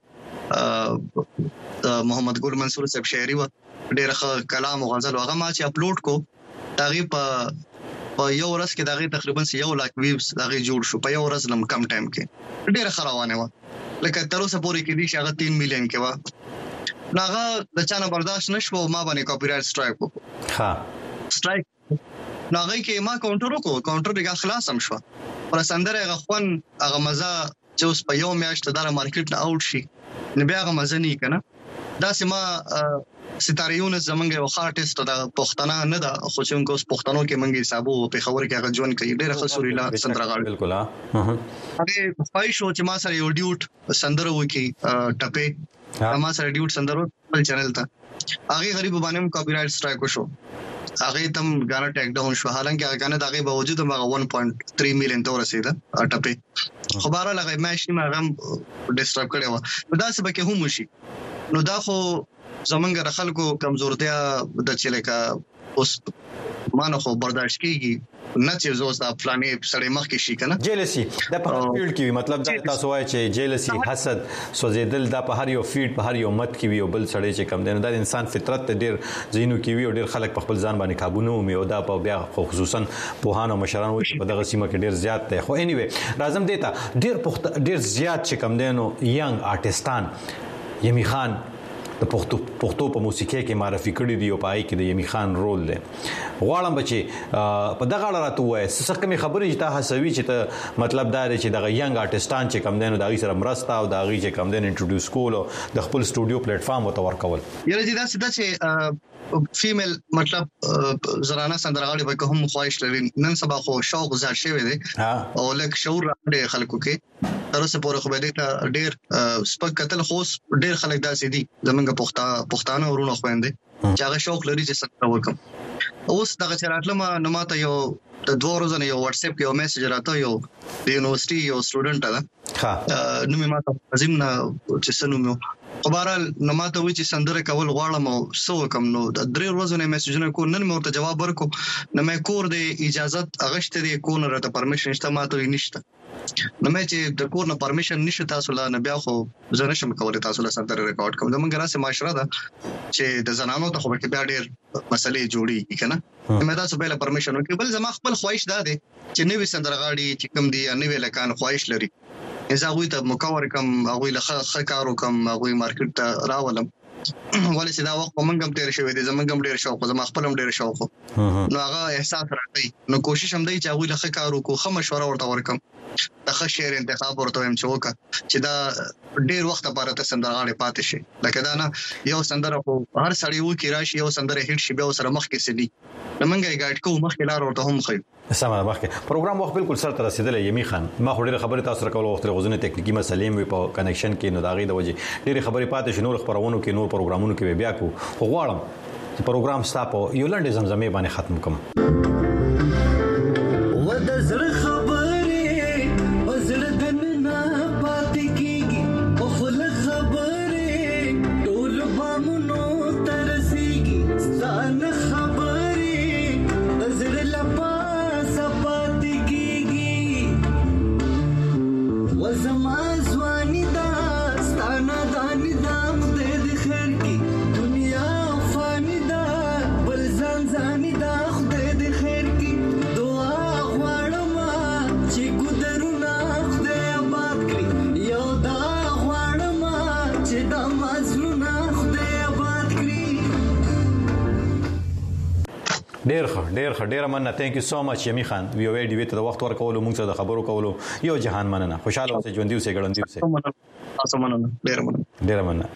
وکړه محمد ګل منصور صاحب شاعري و ډېر ښه کلام او غزل هغه ما چې اپلوډ کو تغي په یو ورځ کې دغه تقریبا 1 لک ویوز دغه جوړ شو په یو ورځ لم کم ټایم کې ډېر خروانه و لکه تر اوسه پورې کې دي چې هغه 3 میلیون کې و ناغه د چانه برداشت نشو ما باندې کاپی رائټ سټرایک وکړ ها سټرایک ناغه کې ما کاونټر وکړ کاونټر دغه خلاص هم شو پر سندره غخون هغه مزه چې اوس په یو میاشت د مارکیټ نه اوټ شي نه بیا هغه مزه نه کنه دا سما ستاریون زمونږ یو آرټیست د پښتنه نه ده خو چې موږ اوس پښتنو کې منګي حسابو په خبر کې هغه جون کوي ډېر ښه سوريلا سندرغاړي بالکل هغه پای شو چې ما سره یو ډیوټ سندره وکي ټپه ما سره ډیوټ سندرو خپل چینل ته هغه غریب باندې کاپی رائټ سټرایک وشو هغه تم غانا ټیک ډاون شو حالانکه هغه غانا دغه باوجود هغه 1.3 میلیون ته ورسېده ټپه خبره لګای مېش نه هغه ډیسټرب کړي و دا څه به کې هم شي نو دا خو زمونږ خلکو کمزورتیا د چلیکا اوس مانو خو برداشت کیږي نه چې زوستا فلاني سړی مخ کې شي کنه جیلسی د په فیلډ کې مطلب دا تاسو وایي چې جیلسی حسد سوځیدل د په هر یو فیلډ په هر یو مت کې وي او بل سړی چې کم دی نو د انسان فطرت ډیر زینو کې وي او ډیر خلک په خپل ځان باندې قابو نه ومي او دا په بیا خصوصا پوهانو مشرانو په دغه سیمه کې ډیر زیات دی خو اني وي لازم دیتا ډیر زیات چې کم دی نو ینګ آرټستان یمی خان د پښتو په موسیقي کې معرفي کړی دی او پای کې د یمی خان رول دی غواړم بچي په دغه اړه راته وایي څه کومې خبرې چې ته حسوي چې ته مطلب دا دی چې دغه ینګ آرټستان چې کم دینو دغه سره مرسته او دغه چې کم دین انټروډیوس کول او د خپل سټوډیو پلیټ فارم او تور کول یره دې دا سده چې فیمیل مطلب زرانه سندرغاړي به کوم خواهش لري نن سبا خو شوق زیات شوی دی او لکه شعور راځي خلکو کې تر اوسه پورې خو به دې ډېر سپک قتل خوس ډېر خلک داسې دي زمونږ پښتانه ورونه خويندې چې هغه شوق لري چې څه وکم اوس دغه چراتلم نو ماته یو د 2 ورځې یو واتس اپ کې یو میسج راته یو د یونیورسيټي یو سټوډنټ دا نو ماته عظیم نه چې سنومو خبرال نو ماته وی چې سندره کول غواړم او سو کم نو د 3 ورځې نه میسجونه کو نن مې ورته جواب ورکو نو مې کور د اجازه اغشته دی کو نه راته پرمیشن شته ماته نشته نو مې چې د کور نه پرمیشن نشته تاسو لا نه بیا خو زه نشم کولای تاسو له سندره ریکارډ کوم زمونږ راسه معاشره ده چې د زنانو ته خو به بیا ډېر مسلې جوړي کنه مې تاسو به له پرمیشن ورکړم بل زما خپل خواهش ده چې نوې سندرغاړي چې کوم دي نوې لکان خواهش لري اذا غوي ته مکور کم غوي له کارو کم غوي مارکیټ ته راولم ولې چې دا وخت موږ هم ډېر شوی دي زمونږ هم ډېر شوق زما خپل هم ډېر شوق نو هغه احساس راځي نو کوشش هم دی چې غوي له کارو کو خه مشوره ورته ورکم دغه شعر انتخاب ورته هم چوکا چې دا ډېر وخت لپاره ته سندرغاړي پاتې شي لکه دا نه یو سندره خو هر سړی وو کې راشي یو سندره هیټ شي به سره مخ کې سدي نمنګي ګایډ کو مخ لار ورته هم خي سمه مخکې پروګرام وخت بالکل سره تر رسیدلې یمی خان ما خو ډېر خبره تاسو راکول وخت غوښنه ټکنیکی مسلې وي په کنیکشن کې نو داغي د وجه ډېر خبرې پاتې شنو خبرونو کې نور پروګرامونو کې بیا کو خو غواړم چې پروګرام ستاسو یو لنډه زمزمه باندې ختم کوم ډیر مننه ثانک یو سو مچ یمی خان وی او ډی وی ته وخت ورکول موږ ته د خبرو کولو یو جهان مننه خوشاله اوسئ ژوند دی اوسئ ګړندی اوسئ تاسو مننه ډیر مننه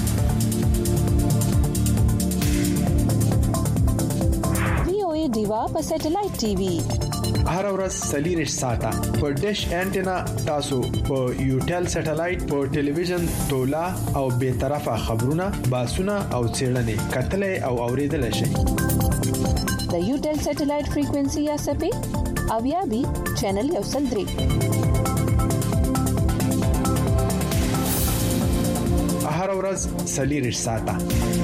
وی او ای دیوا په سټلایټ ټي وي هر ورځ سلیریش ساته په ډیش انټینا تاسو په یوټل سټلایټ په ټلویزیون تولا او به طرفه خبرونه باسونه او چیرلنې کتلې او اوریدل شي د یوټل سټلایټ فریکوئنسي یا سپې او یا بي چینل یو سل 3 هر ورځ سلیریش ساته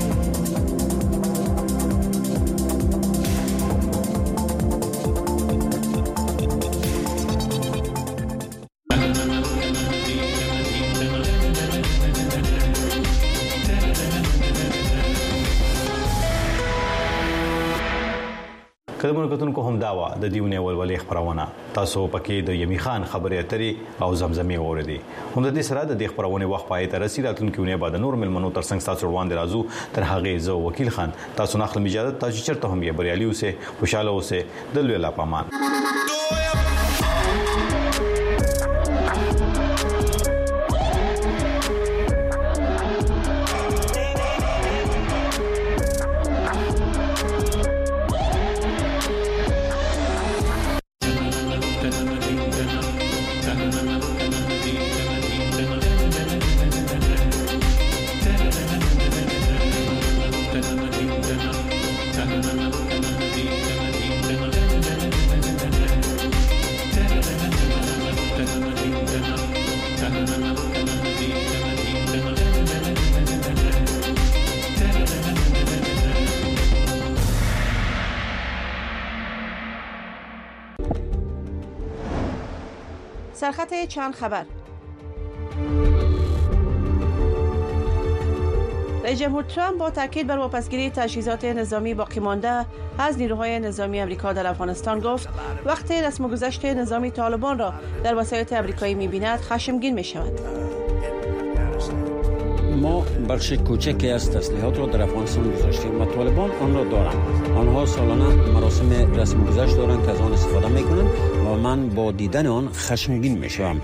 کله کتونکو هم داوا د دیونه ولولې خبرونه تاسو پکې د یمی خان خبرې اترې او زمزمې اوریدي هم د دې سره د خبرونه وخت پای ته رسیداتونکو نه بعد نور ملمنو ترڅنګ تاسو روان دي راځو تر هغه زو وکیل خان تاسو نخل اجازه تاسو چرته هم یې بریالي اوسه خوشاله اوسه د لوی الله پامان سرخط چند خبر. رئیس جمهور ترامپ با تاکید بر واپسگیری تجهیزات نظامی باقی مانده از نیروهای نظامی آمریکا در افغانستان گفت وقتی رسم‌وگذشت نظامی طالبان را در وسایط آمریکایی می‌بیند خشمگین می‌شود. ما بخش کوچکی از تسلیحات را در افغانستان گذاشتیم و طالبان آن را دارند. آنها سالانه مراسم رسم‌وگذشت دارند که از آن استفاده می‌کنند و من با دیدن آن خشمگین می‌شوم.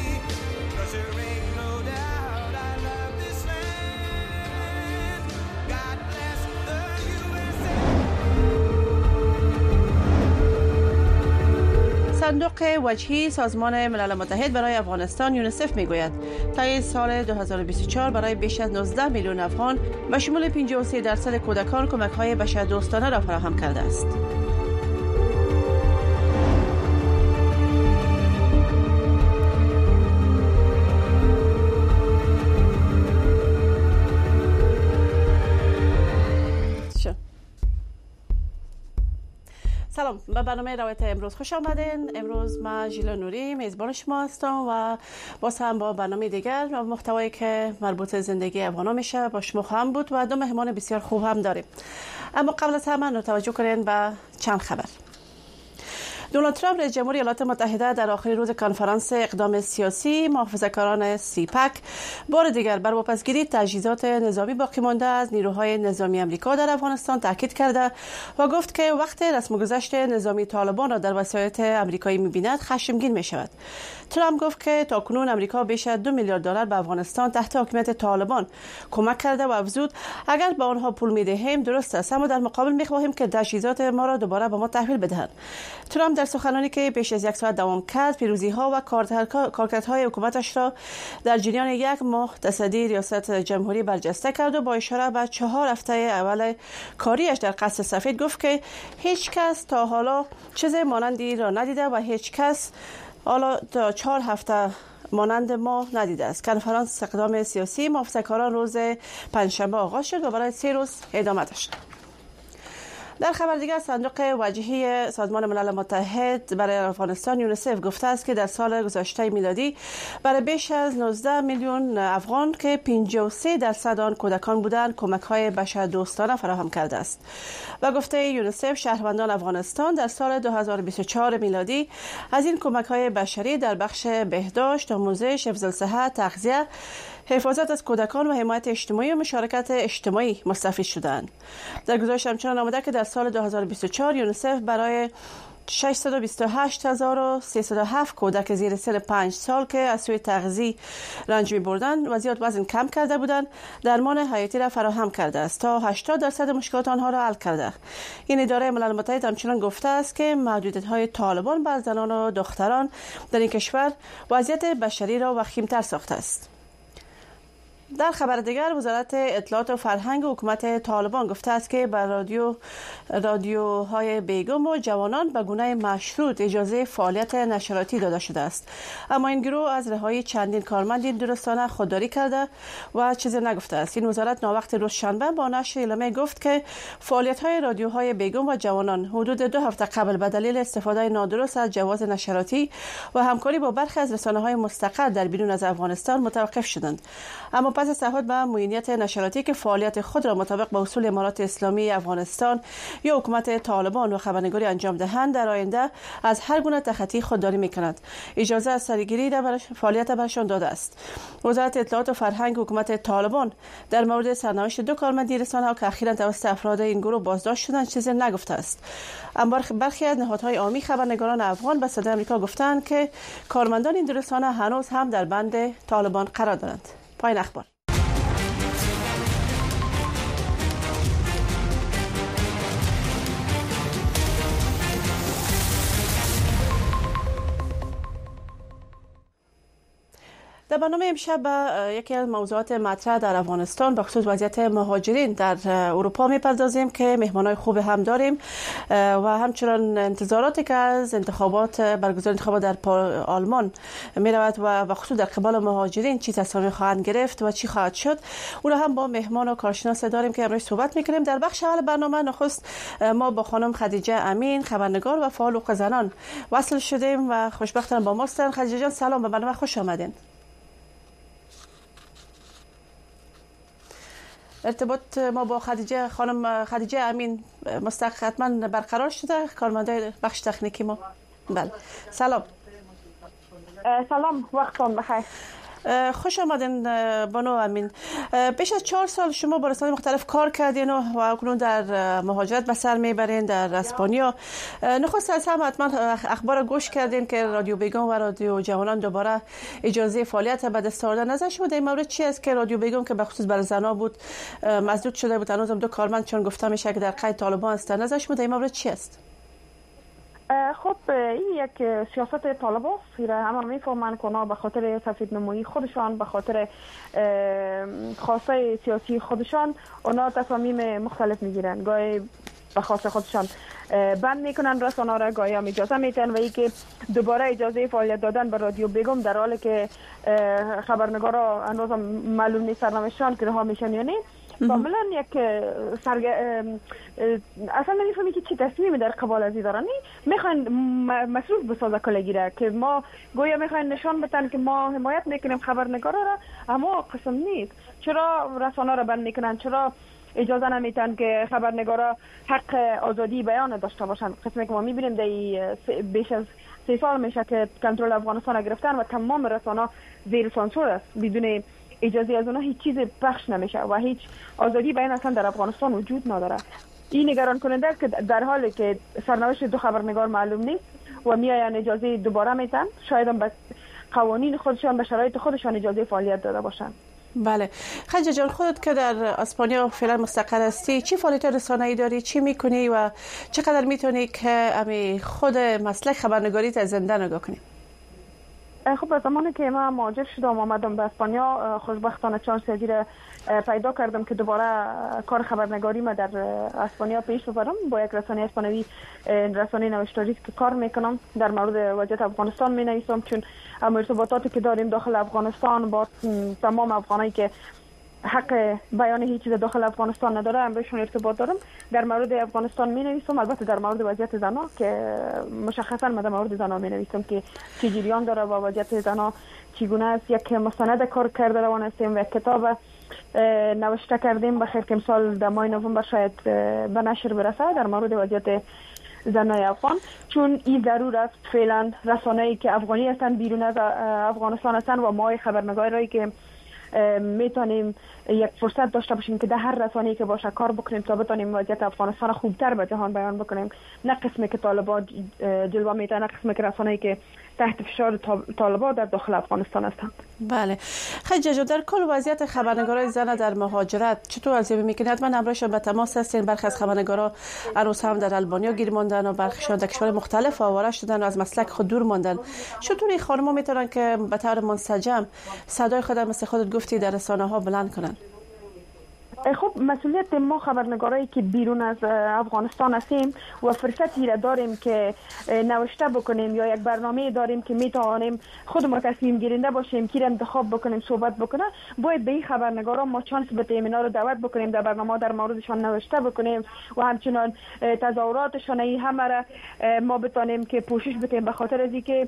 صندوق وجهی سازمان ملل متحد برای افغانستان یونیسف میگوید تا سال 2024 برای بیش از 19 میلیون افغان به شمول 53% کودکان کمک‌های بشردوستانه را فراهم کرده است. سلام، به برنامه روایت امروز خوش آمدین. امروز من ژیلا نوری میزبان شما هستم و باز هم با برنامه دیگر و محتوایی که مربوط زندگی افغانا میشه با شما خواهم بود و دو مهمان بسیار خوب هم داریم. اما قبل از همه توجه کنین به چند خبر. دونالد ترامپ رئیس جمهور ایالات متحده در آخرین روز کنفرانس اقدام سیاسی محافظه‌کاران سیپک بار دیگر بر واپسگیری تجهیزات نظامی باقی مانده از نیروهای نظامی آمریکا در افغانستان تاکید کرده و گفت که وقت رسم‌وگذشت نظامی طالبان را در وسایط آمریکایی می‌بیند خشمگین می‌شود. ترامپ گفت که تاکنون آمریکا بیش از $2 میلیارد به افغانستان تحت حکومت طالبان کمک کرده و افزود اگر به آنها پول می‌دهیم درست است، اما در مقابل می‌خواهیم که تجهیزات ما را دوباره به ما تحویل بدهند. ترامپ در سخنرانی که بیش از یک ساعت دوام کرد پیروزی‌ها و کارکردهای حکومتش را در جریان یک ماه تصدی ریاست جمهوری برجسته کرد و با اشاره به 4 هفته اول کاریش در قصر سفید گفت که هیچ کس تا حالا چیز مانندی را ندیده و هیچ کس حالا تا 4 هفته مانند ما ندیده است. کنفرانس اقدام سیاسی محافظه‌کاران روز پنجشنبه آغاز شد و برای 3 روز ادامه داشت. در خبر دیگر صندوق وجهی سازمان ملل متحد برای افغانستان یونیسف گفته است که در سال گذشته میلادی برای بیش از 19 میلیون افغان که 53% آن کودکان بودند کمک‌های بشردوستانه فراهم کرده است و گفته یونیسف شهروندان افغانستان در سال 2024 میلادی از این کمک‌های بشری در بخش بهداشت، آموزش، حفظ الصحت، تغذیه، حفاظت از کودکان و حمایت اجتماعی و مشارکت اجتماعی مستفید شدند. در گزارش همچنان آمده که در سال 2024 یونیسف برای 628,307 کودک زیر سن 5 سال که از سوی تغذیه رنج می‌بردند و زیاد وزن کم کرده بودند درمان حیاتی را فراهم کرده است تا 80% مشکلات آنها را حل کرده. این اداره ملل متحد همچنان گفته است که محدودیت‌های طالبان بر زنان و دختران در این کشور وضعیت بشری را وخیم‌تر ساخته است. در خبر دیگر وزارت اطلاعات و فرهنگ حکومت طالبان گفته است که بر رادیوهای بیگم و جوانان به گونه مشروط اجازه فعالیت نشراتی داده شده است، اما این گروه از رهایی چندین کارمند این درستانه خودداری کرده و چیزی نگفته است. این وزارت ناوقت روز شنبه با نشر اعلامیه گفت که فعالیت‌های رادیوهای بیگم و جوانان حدود 2 هفته قبل به دلیل استفاده نادرست از جواز نشراتی و همکاری با برخی از رسانه‌های مستقل در بیرون از افغانستان متوقف شدند، اما پس از تعهد به معینیت نشراتی که فعالیت خود را مطابق با اصول امارات اسلامی افغانستان یا حکومت طالبان و خبرنگاری انجام دهند در آینده از هر گونه تخطی خودداری می‌کند. اجازه از سرگیری در فعالیت برشان داده است. وزارت اطلاعات و فرهنگ حکومت طالبان در مورد سرنوشت 2 کارمند رسانه‌ها که اخیراً توسط افراد این گروه بازداشت شدند چیزی نگفته است. اما برخی از نهادهای عامی خبرنگاران افغان به صدای آمریکا گفتند که کارمندان این رسانه هنوز هم در بند طالبان قرار دارند. پایان اخبار. در برنامه امشب یکی از موضوعات مطرح در افغانستان به خصوص وضعیت مهاجرین در اروپا میپردازیم که مهمانای خوب هم داریم و همچنان انتظاراتی که از برگزاری انتخابات در آلمان میرود و به خصوص در قبال مهاجرین چی تصمیم خواهند گرفت و چی خواهد شد، اون هم با مهمان و کارشناس داریم که امروز صحبت میکنیم. در بخش اول برنامه نخست ما با خانم خدیجه امین، خبرنگار و فعال حقوق زنان وصل شدیم و خوشبختانه با ما هستند. خدیجه جان سلام، به برنامه خوش آمدین. ارتباط ما با خانم خدیجه امین حتما برقرار شده، کارمنده بخش تکنیکی ما. بله سلام. سلام، وقتتون بخیر. خوش آمدین بانو امین. بیش از 4 سال شما با رسانه‌های مختلف کار کردین و اکنون در مهاجرت به سر میبرین در اسپانیا. نخست از هم حتما اخبار گوش کردین که رادیو بیگم و رادیو جوانان دوباره اجازه فعالیت به دست آوردن. نظر شما در این مورد چی است که رادیو بیگم که به خصوص برای زنا بود مسدود شده بود، هنوزم 2 کارمند چون گفته میشه که در قید طالبان هستند. نظر شما در این مورد چی است؟ خب این یک سیاست طالبان است، همه میفهمن که اونا به خاطر سفید نمایی خودشان، به خاطر خواسته سیاسی خودشان اونا تصامیم مختلف میگیرن. گاهی به خواسته خودشان بند میکنن رسانه را، گاهی هم اجازه میتن و ای که دوباره اجازه فعالیت دادن به رادیو بیگم در حالی که خبرنگارا هنوز معلوم نیست سرنوشتشان که رها میشن یا نه. کاملا یک اصلا نمیفهمی که چی تصمیمی در قبال ازی دارن. میخواین مصروف بسازه کلگی را که ما گویا میخواین نشان بدن که ما حمایت میکنیم خبرنگارا را، اما قسم نیست. چرا رسانه را بند میکنن؟ چرا اجازه نمیتن که خبرنگارا حق آزادی بیان داشته باشن؟ قسمی که ما میبینیم در بیش از 3 سال میشه که کنترل افغانستان را گرفتن و تمام رسانه زیر سانسور است. بدون اجازه از اونها هیچ چیز پخش نمیشه و هیچ آزادی بیان اصلا در افغانستان وجود نداره. این نگران کننده است که در حالی که سرنوشت 2 خبرنگار معلوم نیست و میاین اجازه دوباره میتن، شاید هم به قوانین خودشان، به شرایط خودشان اجازه فعالیت داده باشن. بله. خدیجه جان، خودت که در اسپانیا فعلا مستقر هستی، چی فعالیت رسانه‌ای داری؟ چی میکنی و چقدر میتونی که خود مسلک خبرنگاریت از زنده نگاه کنی؟ خب از زمانی که من مهاجر شدم آمدم به اسپانیا، خوشبختانه چانس را پیدا کردم که دوباره کار خبرنگاری ما در اسپانیا پیش ببرم. با یک رسانه اسپانیایی، رسانه نوشتاری که کار میکنم، در مورد وضعیت افغانستان می نویسم، چون ارتباطاتی که داریم داخل افغانستان با تمام افغانایی که حق بیان هیچ چیز داخل افغانستان نداره امروزشون ارتباط دارم. در مورد افغانستان می نویسم، البته در مورد وضعیت زنا که مشخصا من در مورد زنا می نویسم که چه جریان داره و وضعیت زنا چگونه است. یک مستند کار کرده روان هستیم و کتاب نوشته کردیم بخیر که امسال در ماه نوامبر شاید به نشر برسه در مورد وضعیت زنای افغان، چون این ضرور است فعلا رسانه‌ای که افغانی هستند بیرون از افغانستان هستند و ما خبرنگاری که میتونیم یک فرصت داشته باشیم که در هر رسانه‌ای که باشه کار بکنیم تا بتونیم وضعیت افغانستان خوبتر به جهان بیان بکنیم. نه قسمی که طالبان جلوه میدن، نه قسمی که رسانه‌ای که تحت فشار طالبان در داخل افغانستان هستند. بله. خدیجه، در کل وضعیت خبرنگارای زن در مهاجرت چطور ارزیابی میکنید؟ حتما همراهشان به تماس هستین. برخی از خبرنگارا هنوز هم در آلبانیا گیر ماندن و برخیشان در کشور مختلف آواره شدن و از مسلک خود دور ماندن. چطور این خانم‌ها میتونن که به طور منسجم صدای خود مثل خودت گفتی در رسانه‌ها بلند کنن؟ خب مسئولیت ما خبرنگارایی که بیرون از افغانستان هستیم و فرصتی را داریم که نوشته بکنیم یا یک برنامه داریم که میتوانیم خود ما تصمیم گیرنده باشیم که انتخاب بکنیم صحبت بکنه، باید به این خبرنگارا ما چانس بدیم، اینا رو دعوت بکنیم در برنامه در موردشان نوشته بکنیم و همچنان تظاهراتشان همه را ما بتونیم که پوشش بدیم، به خاطر از اینکه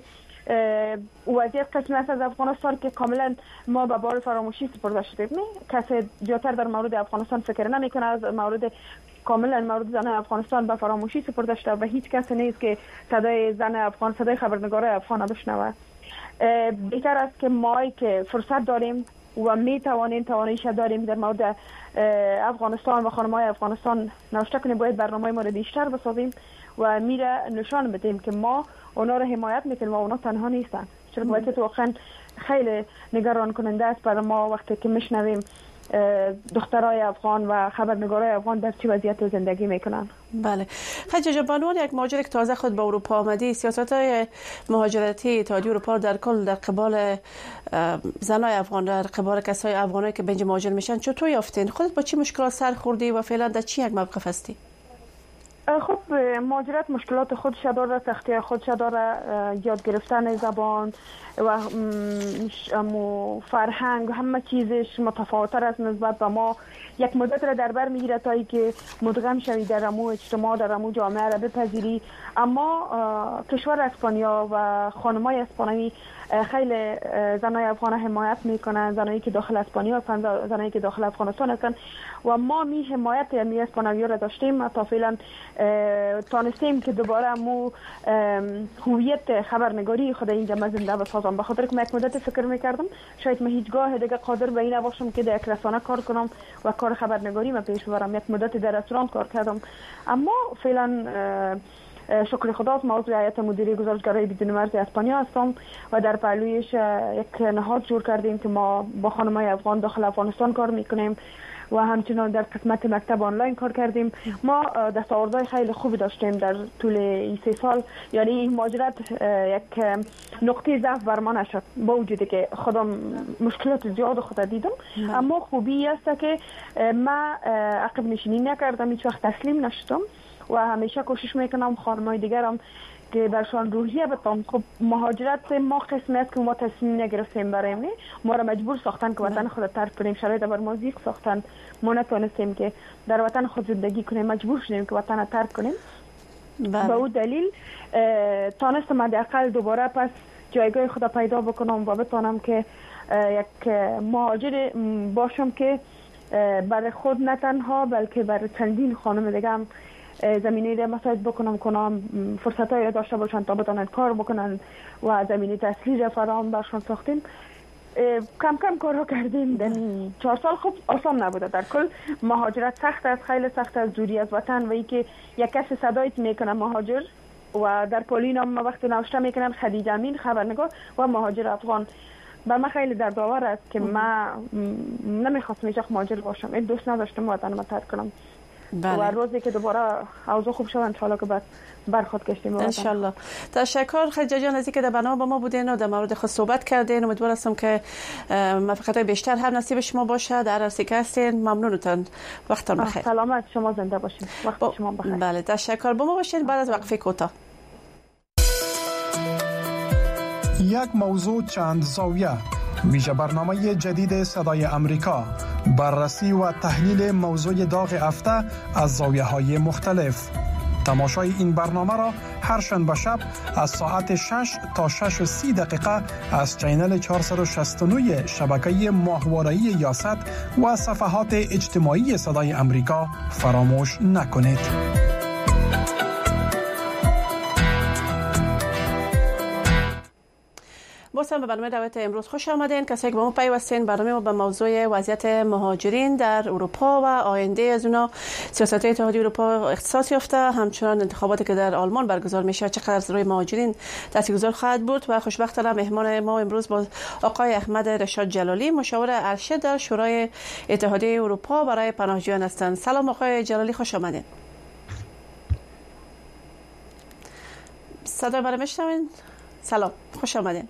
وضعیت قسمی است از افغانستان که کاملا ما به بار فراموشی سپرده شدیم. کسی جاتر در مورد افغانستان فکر نمیکنه، از مورد کاملا مورد زن افغانستان به فراموشی سپرده شده و هیچ کسی نیست که صدای زن افغان، صدای خبرنگار افغان بشنوه. بهتر است که ما که فرصت داریم و میتوانیم تواناییش داریم در مورد افغانستان و خانم‌های افغانستان نوشته کنیم، باید برنامه ما رو بیشتر بسازیم و میره نشان بدیم که ما اونا رو حمایت میکنیم و اونا تنها نیستن. چرا وضعیت واقعا خیلی نگران کننده است برای ما وقتی که میشنویم دخترای افغان و خبرنگارای افغان در چه وضعیت زندگی میکنن. بله. خدیجه به عنوان یک مهاجر که تازه خود به اروپا آمدی، سیاست‌های مهاجرتی اتحادیه اروپا در کل در قبال زنای افغان، در قبال کسای افغانی که به اینجا مهاجر میشن چطور یافتین؟ خودت با چه مشکلات سر خوردی و فعلا در چی یک موقف هستی؟ خب مهاجرت مشکلات خودش داره، سختی خودش داره، یاد گرفتن زبان و فرهنگ همه چیزش متفاوت‌تر است نسبت به ما. یک مدت را در بر میگیره تا اینکه مدغم شوی در امو اجتماع، در امو جامعه را بپذیری. اما کشور اسپانیا و خانمای اسپانیایی خیلی زنای افغان حمایت میکنن، زنایی که داخل اسپانیا هستند، زنایی که داخل افغانستان هستند و ما می حمایت یعنی اسپانیایی را داشتیم تا فعلا تانستیم که دوباره مو هویت خبرنگاری خود اینجا زنده بسازم. به خاطر که یک مدت فکر میکردم شاید من هیچگاه دیگه قادر به این نباشم که در یک رسانه کار کنم و کار خبرنگاری ما پیش ببرم. یک مدت در رستوران کار کردم، اما فعلا شکر خداست موضوع هیئت مدیره گزارشگرای بدون مرز اسپانیا هستم و در پهلویش یک نهاد جور کردیم که ما با خانمای افغان داخل افغانستان کار میکنیم و همچنان در قسمت مکتب آنلاین کار کردیم. ما دستاوردهای خیلی خوبی داشتیم در طول این 3 سال، یعنی این مهاجرت یک نقطه ضعف بر ما نشد با وجودی که خودم مشکلات زیاد خود دیدم. اما خوبی است که ما عقب نشینی نکردم، هیچ وقت تسلیم نشدم و همیشه کوشش میکنم خانمای دیگرم که برشان روحیه بدم. خب مهاجرت ما قسمی است که ما تصمیم نگرفتیم برایم، ما را مجبور ساختن که وطن خود ترک کنیم، شرایط بر ما زیق ساختن، ما نتونستیم که در وطن خود زندگی کنیم، مجبور شدیم که وطن ترک کنیم. به اون دلیل تانستم حداقل دوباره پس جایگاه خود پیدا بکنم و بتونم که یک مهاجر باشم که برای خود نه تنها بلکه برای چندین خانم دیگه هم زمینه را مساعد بکنم فرصتایی را داشته باشند تا بتونن کار بکنن و زمینه تحصیلی را فراهم برشان ساختیم. کم کم کارها کردیم. در 4 سال خوب آسان نبوده. در کل مهاجرت سخت است، خیلی سخت است، دوری از وطن و اینکه یک کس صدایت میکنه مهاجر و در پولین هم وقتی نوشته میکنم خدیجه امین خبرنگار و مهاجر افغان، بر من خیلی دردآور است که من نمیخواستم هیچ وقت مهاجر باشم، این دوست نداشتم وطن ما ترک کنم. بله. و روزی که دوباره اوضاع خوب شد ان شاء الله که بعد برخورد کشیم ان شاء الله. تشکر خدیجه جان از اینکه در برنامه با ما بودین و در مورد خود صحبت کردین. امیدوارم هستم که موفقیت‌های بیشتر هر نصیب شما باشه در هر که هستین. ممنونتون. وقتتون بخیر. سلامت شما زنده باشین. وقت شما بخیر. بله تشکر. با ما باشین بعد از وقفه کوتاه. یک موضوع چند زاویه، ویژه برنامه جدید صدای امریکا، بررسی و تحلیل موضوع داغ هفته از زاویه‌های مختلف. تماشای این برنامه را هر شنبه شب از ساعت 6 تا 6:30 از چینل 469 شبکه ماهواره‌ای یاست و صفحات اجتماعی صدای امریکا فراموش نکنید. به برنامه دعوت امروز خوش آمدین. کسایی که با ما پیوستین، برنامه ما به موضوع وضعیت مهاجرین در اروپا و آینده از اونا، سیاست اتحادیه اروپا اختصاص یافته، همچنان انتخاباتی که در آلمان برگزار میشه چقدر روی مهاجرین تاثیرگذار خواهد بود. و خوشبختانه مهمان ما امروز با آقای احمد رشاد جلالی، مشاور ارشد در شورای اتحادیه اروپا برای پناهجویان هستند. سلام آقای جلالی، خوش آمدین. صدا برام میشنوین؟ سلام، خوش آمدین.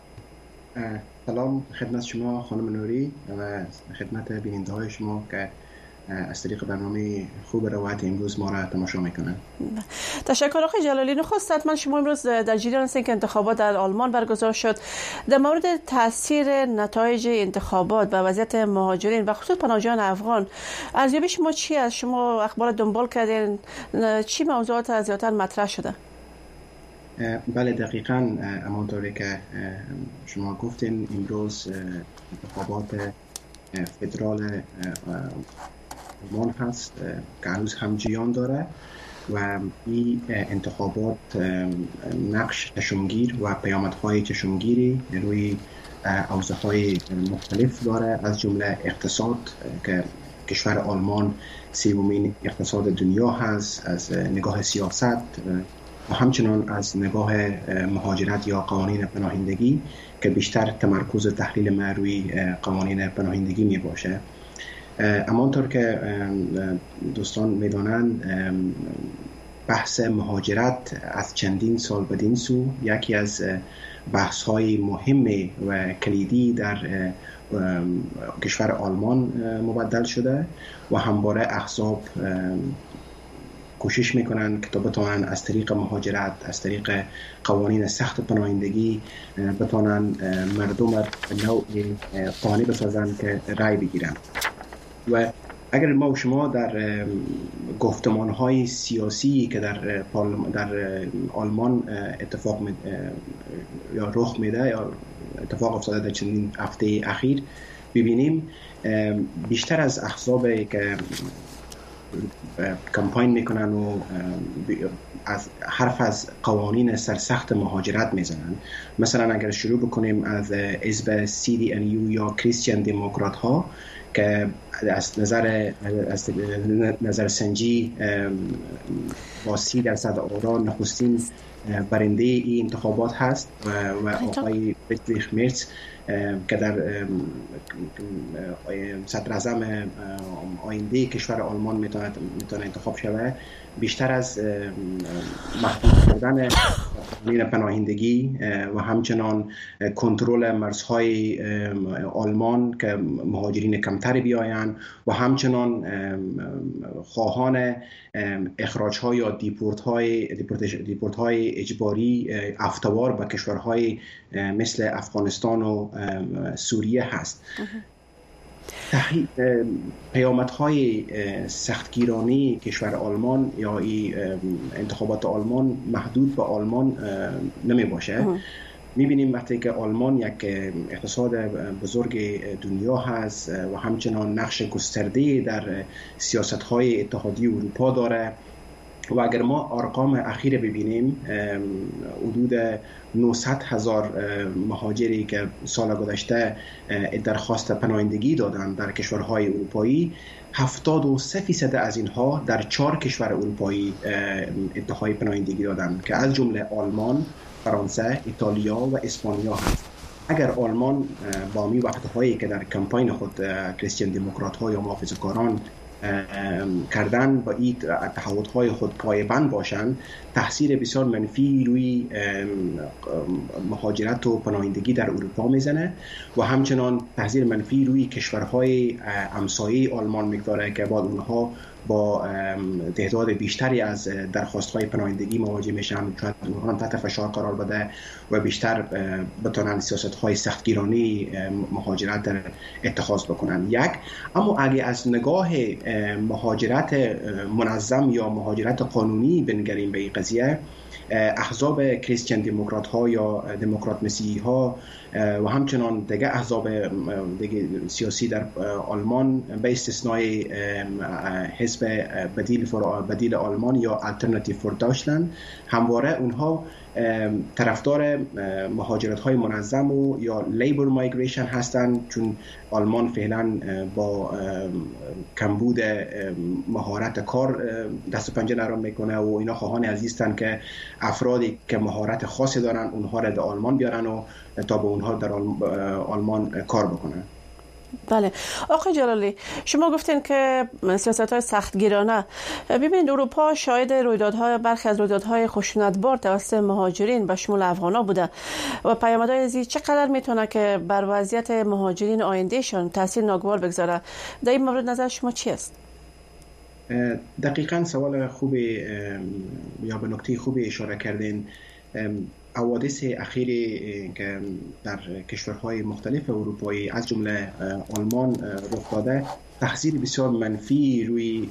سلام خدمت شما خانم نوری و خدمت بیننده های شما که از طریق برنامه خوب روایت امروز ما را تماشا میکنن. تشکر آقای جلالی. نخست حتما شما امروز در جریان هستین که انتخابات در آلمان برگزار شد. در مورد تاثیر نتایج انتخابات به وضعیت مهاجرین و خصوص پناهجویان افغان، ارزیابی شما چی است؟ شما اخبار دنبال کردین، چی موضوعات زیادتر مطرح شده؟ بله دقیقاً همانطوری که شما گفتین امروز انتخابات فدرال آلمان هست که هنوز هم جریان داره و این انتخابات نقش چشمگیر و پیامدهای چشمگیری روی حوزه‌های مختلف داره، از جمله اقتصاد که کشور آلمان سومین اقتصاد دنیا هست، از نگاه سیاست و همچنان از نگاه مهاجرت یا قوانین پناهندگی که بیشتر تمرکز تحلیل ما روی قوانین پناهندگی می باشه. همانطور که دوستان میدانند بحث مهاجرت از چندین سال بدین سو یکی از بحث های مهم و کلیدی در کشور آلمان مبدل شده و همواره احزاب کوشش میکنن که تا بتوانن از طریق مهاجرت، از طریق قوانین سخت پناهندگی بتوانن مردم نوع قانع بسازن که رای بگیرن. و اگر ما و شما در گفتمان‌های سیاسی که در آلمان یا رخ میده یا اتفاق افتاده در چندین هفته اخیر ببینیم، بیشتر از احزابی که کمپاین میکنن و از حرف از قوانین سرسخت مهاجرت میزنن. مثلا اگر شروع بکنیم از حزب CDNU یا کریستین دموکرات ها که از نظر سنجی با 30% آرا نخستین برنده این انتخابات هست و آقای فریدریخ مرز که در صدراعظم آینده کشور آلمان میتونه انتخاب شود، بیشتر از محدود کردن قانون پناهندگی و همچنان کنترل مرزهای آلمان که مهاجرین کمتر بیایند و همچنان خواهان اخراج‌های یا دیپورت‌های اجباری افتوار به کشورهای مثل افغانستان و سوریه هست. پیامدهای سختگیرانه کشور آلمان یا انتخابات آلمان محدود به آلمان نمی باشه. میبینیم وقتی که آلمان یک اقتصاد بزرگ دنیا هست و همچنان نقش گسترده در سیاست‌های اتحادیه اروپا داره و اگر ما ارقام اخیر ببینیم، حدود 900,000 مهاجری که سال گذشته درخواست پناهندگی دادند در کشورهای اروپایی، 73% از اینها در 4 کشور اروپایی ادعای پناهندگی دادند که از جمله آلمان، فرانسه، ایتالیا و اسپانیا هست. اگر آلمان با می وقتهایی که در کمپاین خود کریستین دموکرات ها یا محافظه‌کاران کردن با این تعهدهای خود پایبند باشند، تاثیر بسیار منفی روی مهاجرت و پناهندگی در اروپا میزنه و همچنان تاثیر منفی روی کشورهای همسایه آلمان میگذاره که بعد اونها با تعداد بیشتری از درخواست‌های پناهندگی مواجه میشن، شاید اونها تحت فشار قرار بده و بیشتر بتونن سیاست‌های سختگیرانه مهاجرت در اتخاذ بکنن. اما اگه از نگاه مهاجرت منظم یا مهاجرت قانونی بنگریم به این قضیه، احزاب کریستین دموکرات ها یا دموکرات مسیحی ها و همچنان دیگه احزاب سیاسی در آلمان به استثنای حزب بدیل آلمان یا Alternative for Deutschland همواره اونها طرفدار مهاجرت های منظم و یا لیبر مایگریشن هستند، چون آلمان فعلا با کمبود مهارت کار دست پنجه نرم میکنه و اینا خواهان هستند که افرادی که مهارت خاصی دارن اونها را در آلمان بیارن و تا به اونها در آلمان کار بکنن. بله آقای جلالی، شما گفتین که سیاست‌های سختگیرانه، ببینید اروپا شاهد برخی از رویدادهای خشونتبار توسط مهاجرین به شمول افغانا بوده و پیامدهای ازی چقدر میتونه که بر وضعیت مهاجرین آیندهشان تاثیر ناگوار بگذاره؟ در این مورد نظر شما چی است؟ دقیقاً سوال خوبی یا به نکته خوبی اشاره کردین. حوادث اخیری که در کشورهای مختلف اروپایی از جمله آلمان رخ داده تاثیر بسیار منفی روی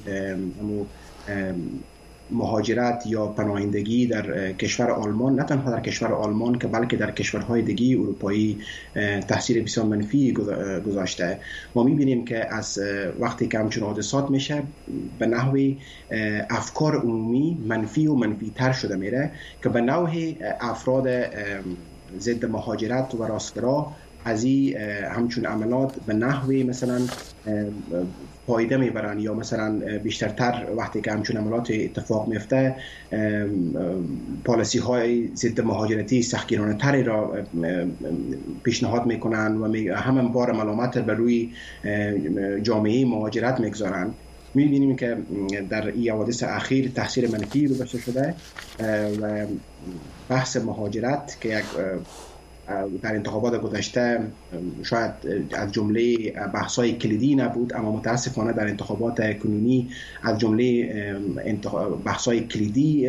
مهاجرت یا پناهندگی در کشور آلمان، نه تنها در کشور آلمان که بلکه در کشورهای دیگه اروپایی تاثیر بسیار منفی گذاشته. ما می‌بینیم که از وقتی که همچون حادثات میشه به نحوی افکار عمومی منفی و منفی تر شده میره که به نوعی افراد ضد مهاجرت و راستگرا از این همچون عملات به نحوی مثلا فایده میبرن یا مثلا بیشترتر وقتی که همچون عملات اتفاق میفته پالیسی های ضد مهاجرتی سختگیرانه تری را پیشنهاد میکنن و همه بار ملامت بر روی جامعه مهاجرت میگذارن. می‌بینیم که در این حوادث اخیر تاثیر منفی گذاشته شده و بحث مهاجرت که یک در انتخابات گذشته شاید از جمله بحث‌های کلیدی نبود، اما متاسفانه در انتخابات کنونی از جمله بحث‌های کلیدی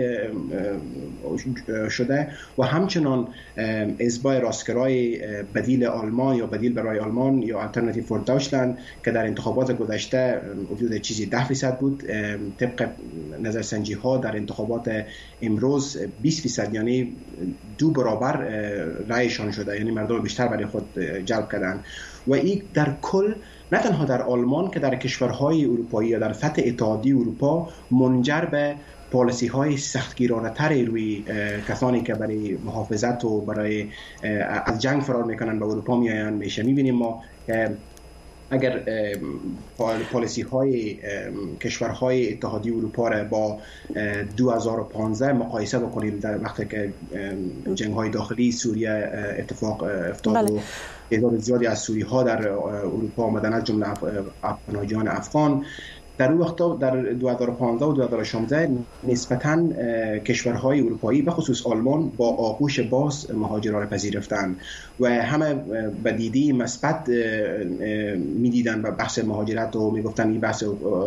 شده و همچنان ازبای راستگرای بدیل آلمان یا بدیل برای آلمان یا آلترناتیو فور دویچلند که در انتخابات گذشته حدود چیزی 10% بود، طبق نظرسنجی‌ها در انتخابات امروز 20%، یعنی 2 برابر رأیشان شده، یعنی مردم بیشتر برای خود جلب کردن. و این در کل نه تنها در آلمان که در کشورهای اروپایی یا در سطح اتحادیه اروپا منجر به پالیسی های سختگیرانه تری روی کسانی که برای محافظت و برای از جنگ فرار میکنن به اروپا میآیند میشه. میبینیم ما اگر پالیسی های کشورهای اتحادیه اروپا را با 2015 مقایسه بکنیم، در وقتی که جنگ های داخلی سوریه اتفاق افتاد و تعداد زیادی از سوری ها در اروپا آمدن از جمله پناهجویان افغان، در اون وقتا در 2015 و 2016 نسبتاً کشورهای اروپایی به خصوص آلمان با آغوش باز مهاجران را پذیرفتند و همه به دیده مثبت می‌دیدن به بحث مهاجرت و میگفتن این بحث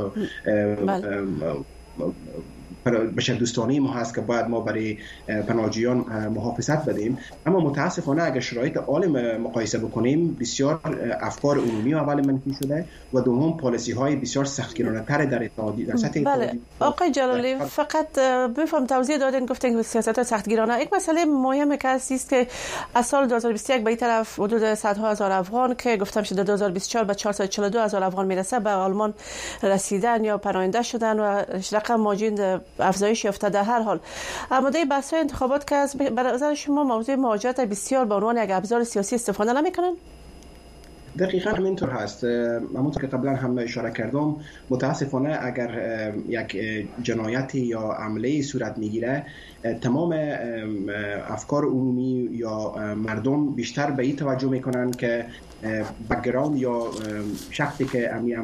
بشر دوستانه ما هست که باید ما برای پناهجویان محافظت بدیم. اما متاسفانه اگر شرایط عالم مقایسه بکنیم، بسیار افکار عمومی اول منفی شده و دوم پالیسی های بسیار سختگیرانه تر در اتحادیه در سطح اتحادیه. بله آقای جلالی، فقط بفهم توضیح دادین، گفتین که سیاست سختگیرانه. یک مسئله مهمه که است که از سال 2021 به این طرف حدود 100,000 افغان که گفتم شده 2024 به 442,000 افغان میرسه به آلمان رسیدن یا پناهنده شدن و رقم ماجین افزایش یافته. در هر حال آماده بحث‌های انتخابات که از به نظر شما موضوع مهاجرت بسیار به عنوان یک ابزار سیاسی استفاده نمی‌کنن؟ دقیقاً همینطور هست. همونطور که قبلا هم اشاره کردم، متاسفانه اگر یک جنایتی یا عمله صورت میگیره، تمام افکار عمومی یا مردم بیشتر به این توجه میکنن که بک‌گراند یا شخصی که عمل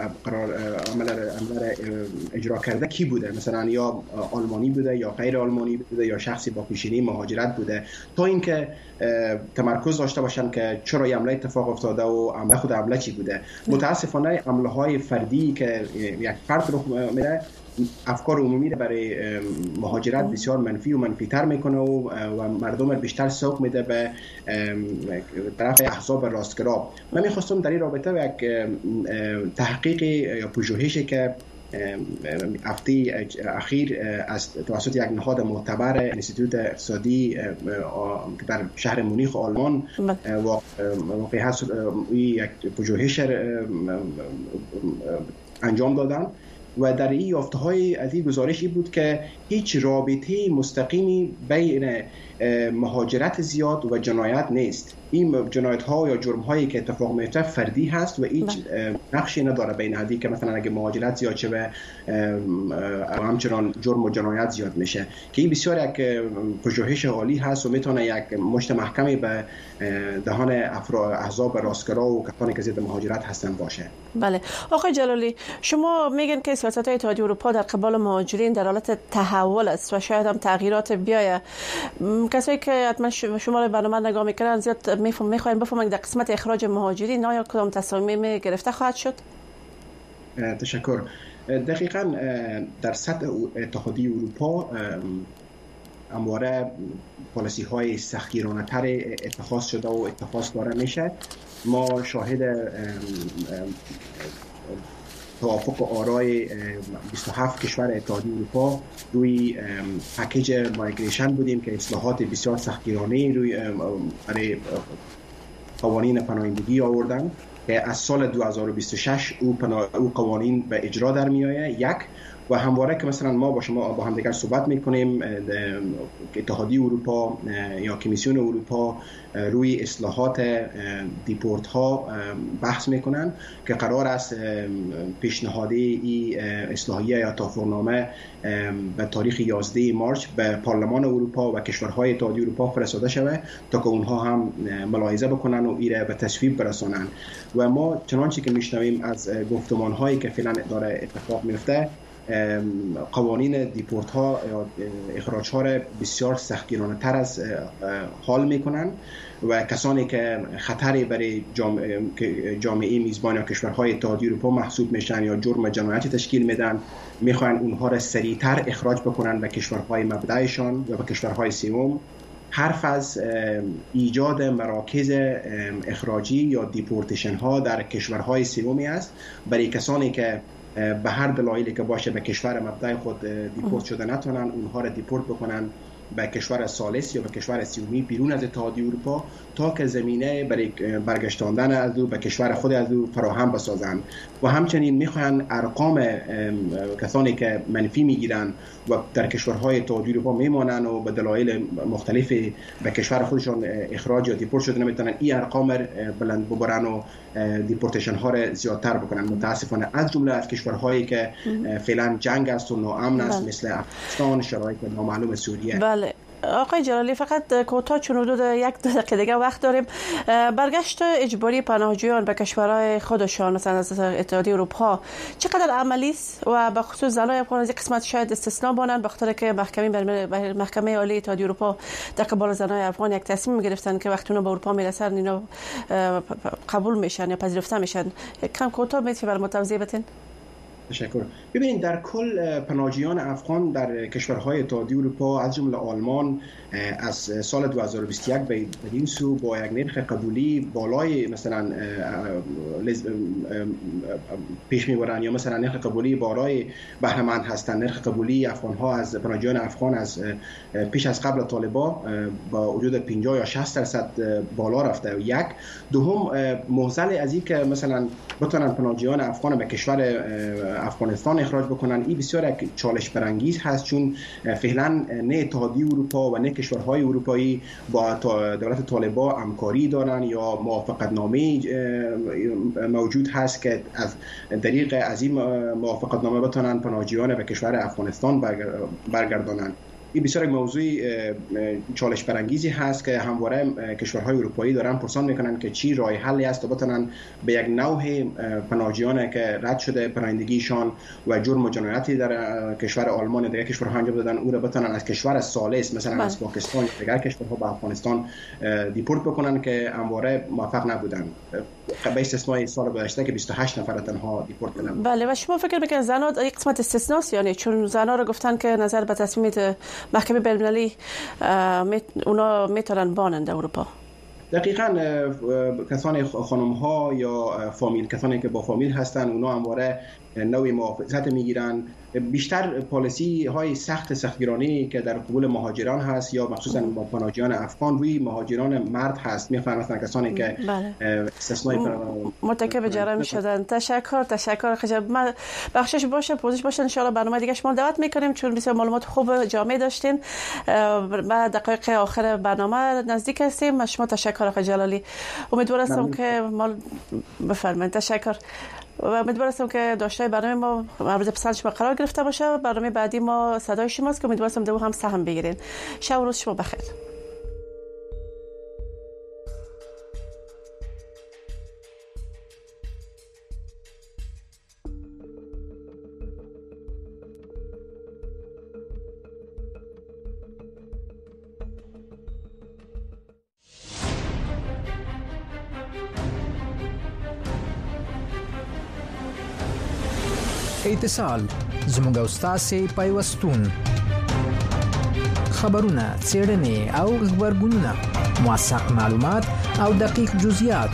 اجرا کرده کی بوده، مثلا یا آلمانی بوده یا غیر آلمانی بوده یا شخصی با پیشینه مهاجرت بوده، تا اینکه تمرکز داشته باشن که چرا این عمله اتفاق افتاده و عمله خود عمله چی بوده. متاسفانه عمله های فردی که یک فرد رخ میده افکار عمومی برای مهاجرت بسیار منفی و منفی‌تر میکنه و مردم بیشتر سوق میده به طرف احزاب راستگرا. من میخواستم در این رابطه یک تحقیق یا پژوهشی که هفته اخیر از توسط یک نهاد معتبر انستیتوت اقتصادی که در شهر مونیخ آلمان واقع هست، یک پژوهش انجام دادن و در این یافته‌های از این گزارشی بود که هیچ رابطه مستقیمی بین مهاجرت زیاد و جنایت نیست. این جنایت ها یا جرم هایی که اتفاق میفته فردی هست و هیچ نقشی نداره بین حدی که مثلا اگه مهاجرت زیاد شه و همچنان جرم و جنایت زیاد میشه، که این بسیار یک پژوهش عالی هست و میتونه یک مشت محکمی به دهان احزاب راستگرا و کسانی که ضد مهاجرت هستن باشه. بله آقای جلالی، شما میگن که سیاست اتحادیه اروپا در قبال مهاجرین در حالت تحول است و شاید هم تغییرات بیاید. کسایی که حتما شما رو برنامه نگاه میکنن زیاد میخواین بفهمن در قسمت اخراج مهاجرین آیا کدام تصامیم گرفته خواهد شد؟ تشکر. دقیقاً در سطح اتحادیه اروپا همواره پالیسی های سختگیرانه تر اتخاذ شده و اتخاذ داره میشه. ما شاهد توافق آرای 27 کشور اتحادیه اروپا روی پکیج مایگریشن بودیم که اصلاحات بسیار سختگیرانه روی برای قوانین پناهندگی آوردن که از سال 2026 او قوانین به اجرا در می آید. یک و همواره که مثلا ما با شما با هم دیگر صحبت میکنیم، اتحادیه اروپا یا کمیسیون اروپا روی اصلاحات دیپورت ها بحث میکنن که قرار است پیشنهادی اصلاحیه یا توافقنامه به تاریخ 11 مارچ به پارلمان اروپا و کشورهای اتحادیه اروپا فرستاده شود تا که اونها هم ملاحظه بکنن و ایره به تصویب برسانن. و ما چنانچه که میشنویم از گفتمان هایی که فعلا داره اتفاق میفته، قوانین دیپورت ها یا اخراج ها را بسیار سختگیرانه تر از حال میکنن و کسانی که خطری برای جامعه میزبان یا کشورهای اتحادیه اروپا محسوب میشن یا جرم جنایتی تشکیل میدن، میخوان اونها را سریعتر اخراج بکنن به کشورهای مبدأشان یا به کشورهای سوم. حرف از ایجاد مراکز اخراجی یا دیپورتیشن ها در کشورهای سومی است برای کسانی که به هر دلایلی که باشه به کشور مبدأ خود دیپورت شده نتونن، اونها را دیپورت بکنن به کشور ثالث یا به کشور سومی بیرون از اتحادیه اروپا تا که زمینه برای برگشتاندن از او به کشور خود از او فراهم بسازند. و همچنین میخوان ارقام کسانی که منفی میگیرن و در کشورهای اتحادیه اروپا میمانن و به دلایل مختلفی به کشور خودشون اخراج یا دیپورت شده نمیتونن، این ارقام بلند ببرن و دیپورتیشن ها را زیادتر بکنن. متاسفانه از جمله از کشورهایی که فعلا جنگ است و ناامن است مثل افغانستان، شرایط نامعلوم سوریه. بله آقای جلالی، فقط کوتاه چون حدود 1-2 دقیقه دیگه وقت داریم، برگشت اجباری پناهجویان به کشورهای خودشان مثلا از اتحادیه اروپا چقدر عملی است و به خصوص زنان افغان از قسمت شاید استثناء بانند، به خاطر که محکمه عالی اتحادیه اروپا در قبال زنان افغان یک تصمیم گرفتن که وقتی اونا به اروپا میرسن اینا قبول میشن یا پذیرفته میشن. کم کوتاه میتونید برام توضیح بدین؟ تشکر. ببینید در کل پناهجویان افغان در کشورهای اتحادیه اروپا از جمله آلمان از سال 2021 به این سو با یک نرخ قبولی بالای مثلا پیش میبرن یا مثلا نرخ قبولی بالای بهره مند هستند. نرخ قبولی افغان ها از پناهجویان افغان از پیش از قبل طالبان با حدود 50 یا 60% بالا رفته. یک دوم معضل از این که مثلا بتونن پناهجویان افغان به کشور افغانستان اخراج بکنن، این بسیار یک چالش برانگیز هست، چون فعلا نه اتحادیه اروپا و نه کشورهای اروپایی با دولت طالبان همکاری دارن یا موافقت نامه موجود هست که از طریق از این موافقت نامه بتونن پناهجویان به کشور افغانستان برگردانن. این بسیار یک موضوع چالش برانگیزی هست که همواره کشورهای اروپایی دارن پرسان میکنن که چی راه حلی است تا بتونن به یک نوع پناهجویان که رد شده پناهندگیشان و جرم و جنایتی در کشور آلمان یا دیگر کشورها انجام دادن او را بتونن از کشور ثالث مثلا از پاکستان یا دیگر کشورها به افغانستان دیپورت بکنن که همواره موفق نبودن، به استثنای سال گذشته که 28 نفر تنها دیپورت کردن. بله، و شما فکر میکنید زنان یک قسمت استثناء است؟ یعنی چون زنان رو گفتن که نظر به تصمیم محکمه بین‌المللی اونا میتونن بانند اروپا. دقیقاً کسان خانم ها یا فامیل، کسانی که با فامیل هستن، اونا همواره نوع محافظت میگیرن. بیشتر پالیسی های سختگیرانه که در قبول مهاجران هست یا مخصوصا پناهجویان افغان روی مهاجران مرد هست، میخوان مثلا کسانی که استثنایی مرتکب جرائم شدن. تشکر خجب بخشش باشه پوزش باشه. ان شاء الله برنامه دیگه شما دعوت میکنیم چون بسیار معلومات خوب جامع داشتین. بعد دقایق آخر برنامه نزدیک هستیم. شما تشکر آقای جلالی. امیدوارم که بفرمایید. تشکر و امیدوارم که داشته برنامه ما مورد پسند شما قرار گرفته باشه. برنامه بعدی ما صدای شماست که امیدوارم دو هم سهم بگیرین. شب و روز شما بخیر. اتصال زموږ او ستاسو پیوستون خبرونه څېړنې او خبرګونونه موثق معلومات او دقیق جزئیات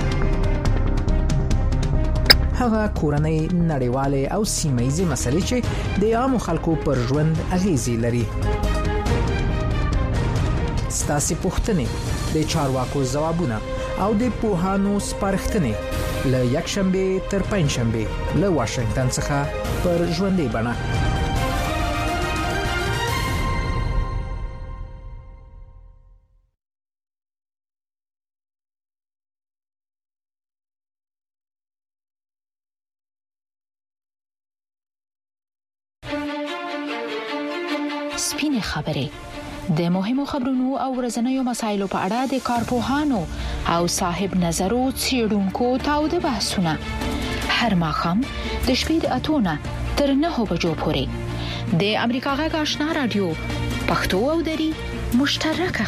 هغه کورنۍ نړیواله او سیمایي مسلې چې د عامو خلکو پر ژوند اغیزې لري. ستاسو پوښتنې د چارواکو ځوابونه او د پوهانو سپارښتنې له یک شنبه تر پنځ شنبه له واشنگټن څخه پر ژوندۍ بڼه. سپینې خبرې د مهمو خبرونو او ورځنیو مسایلو په اړه د کارپوهانو او صاحب نظرو څېړونکو تاوده بحثونه هر ماښام د شپې د 8 نه تر 9 بجو پورې د امریکا غږ آشنا رادیو پښتو او دری مشترکه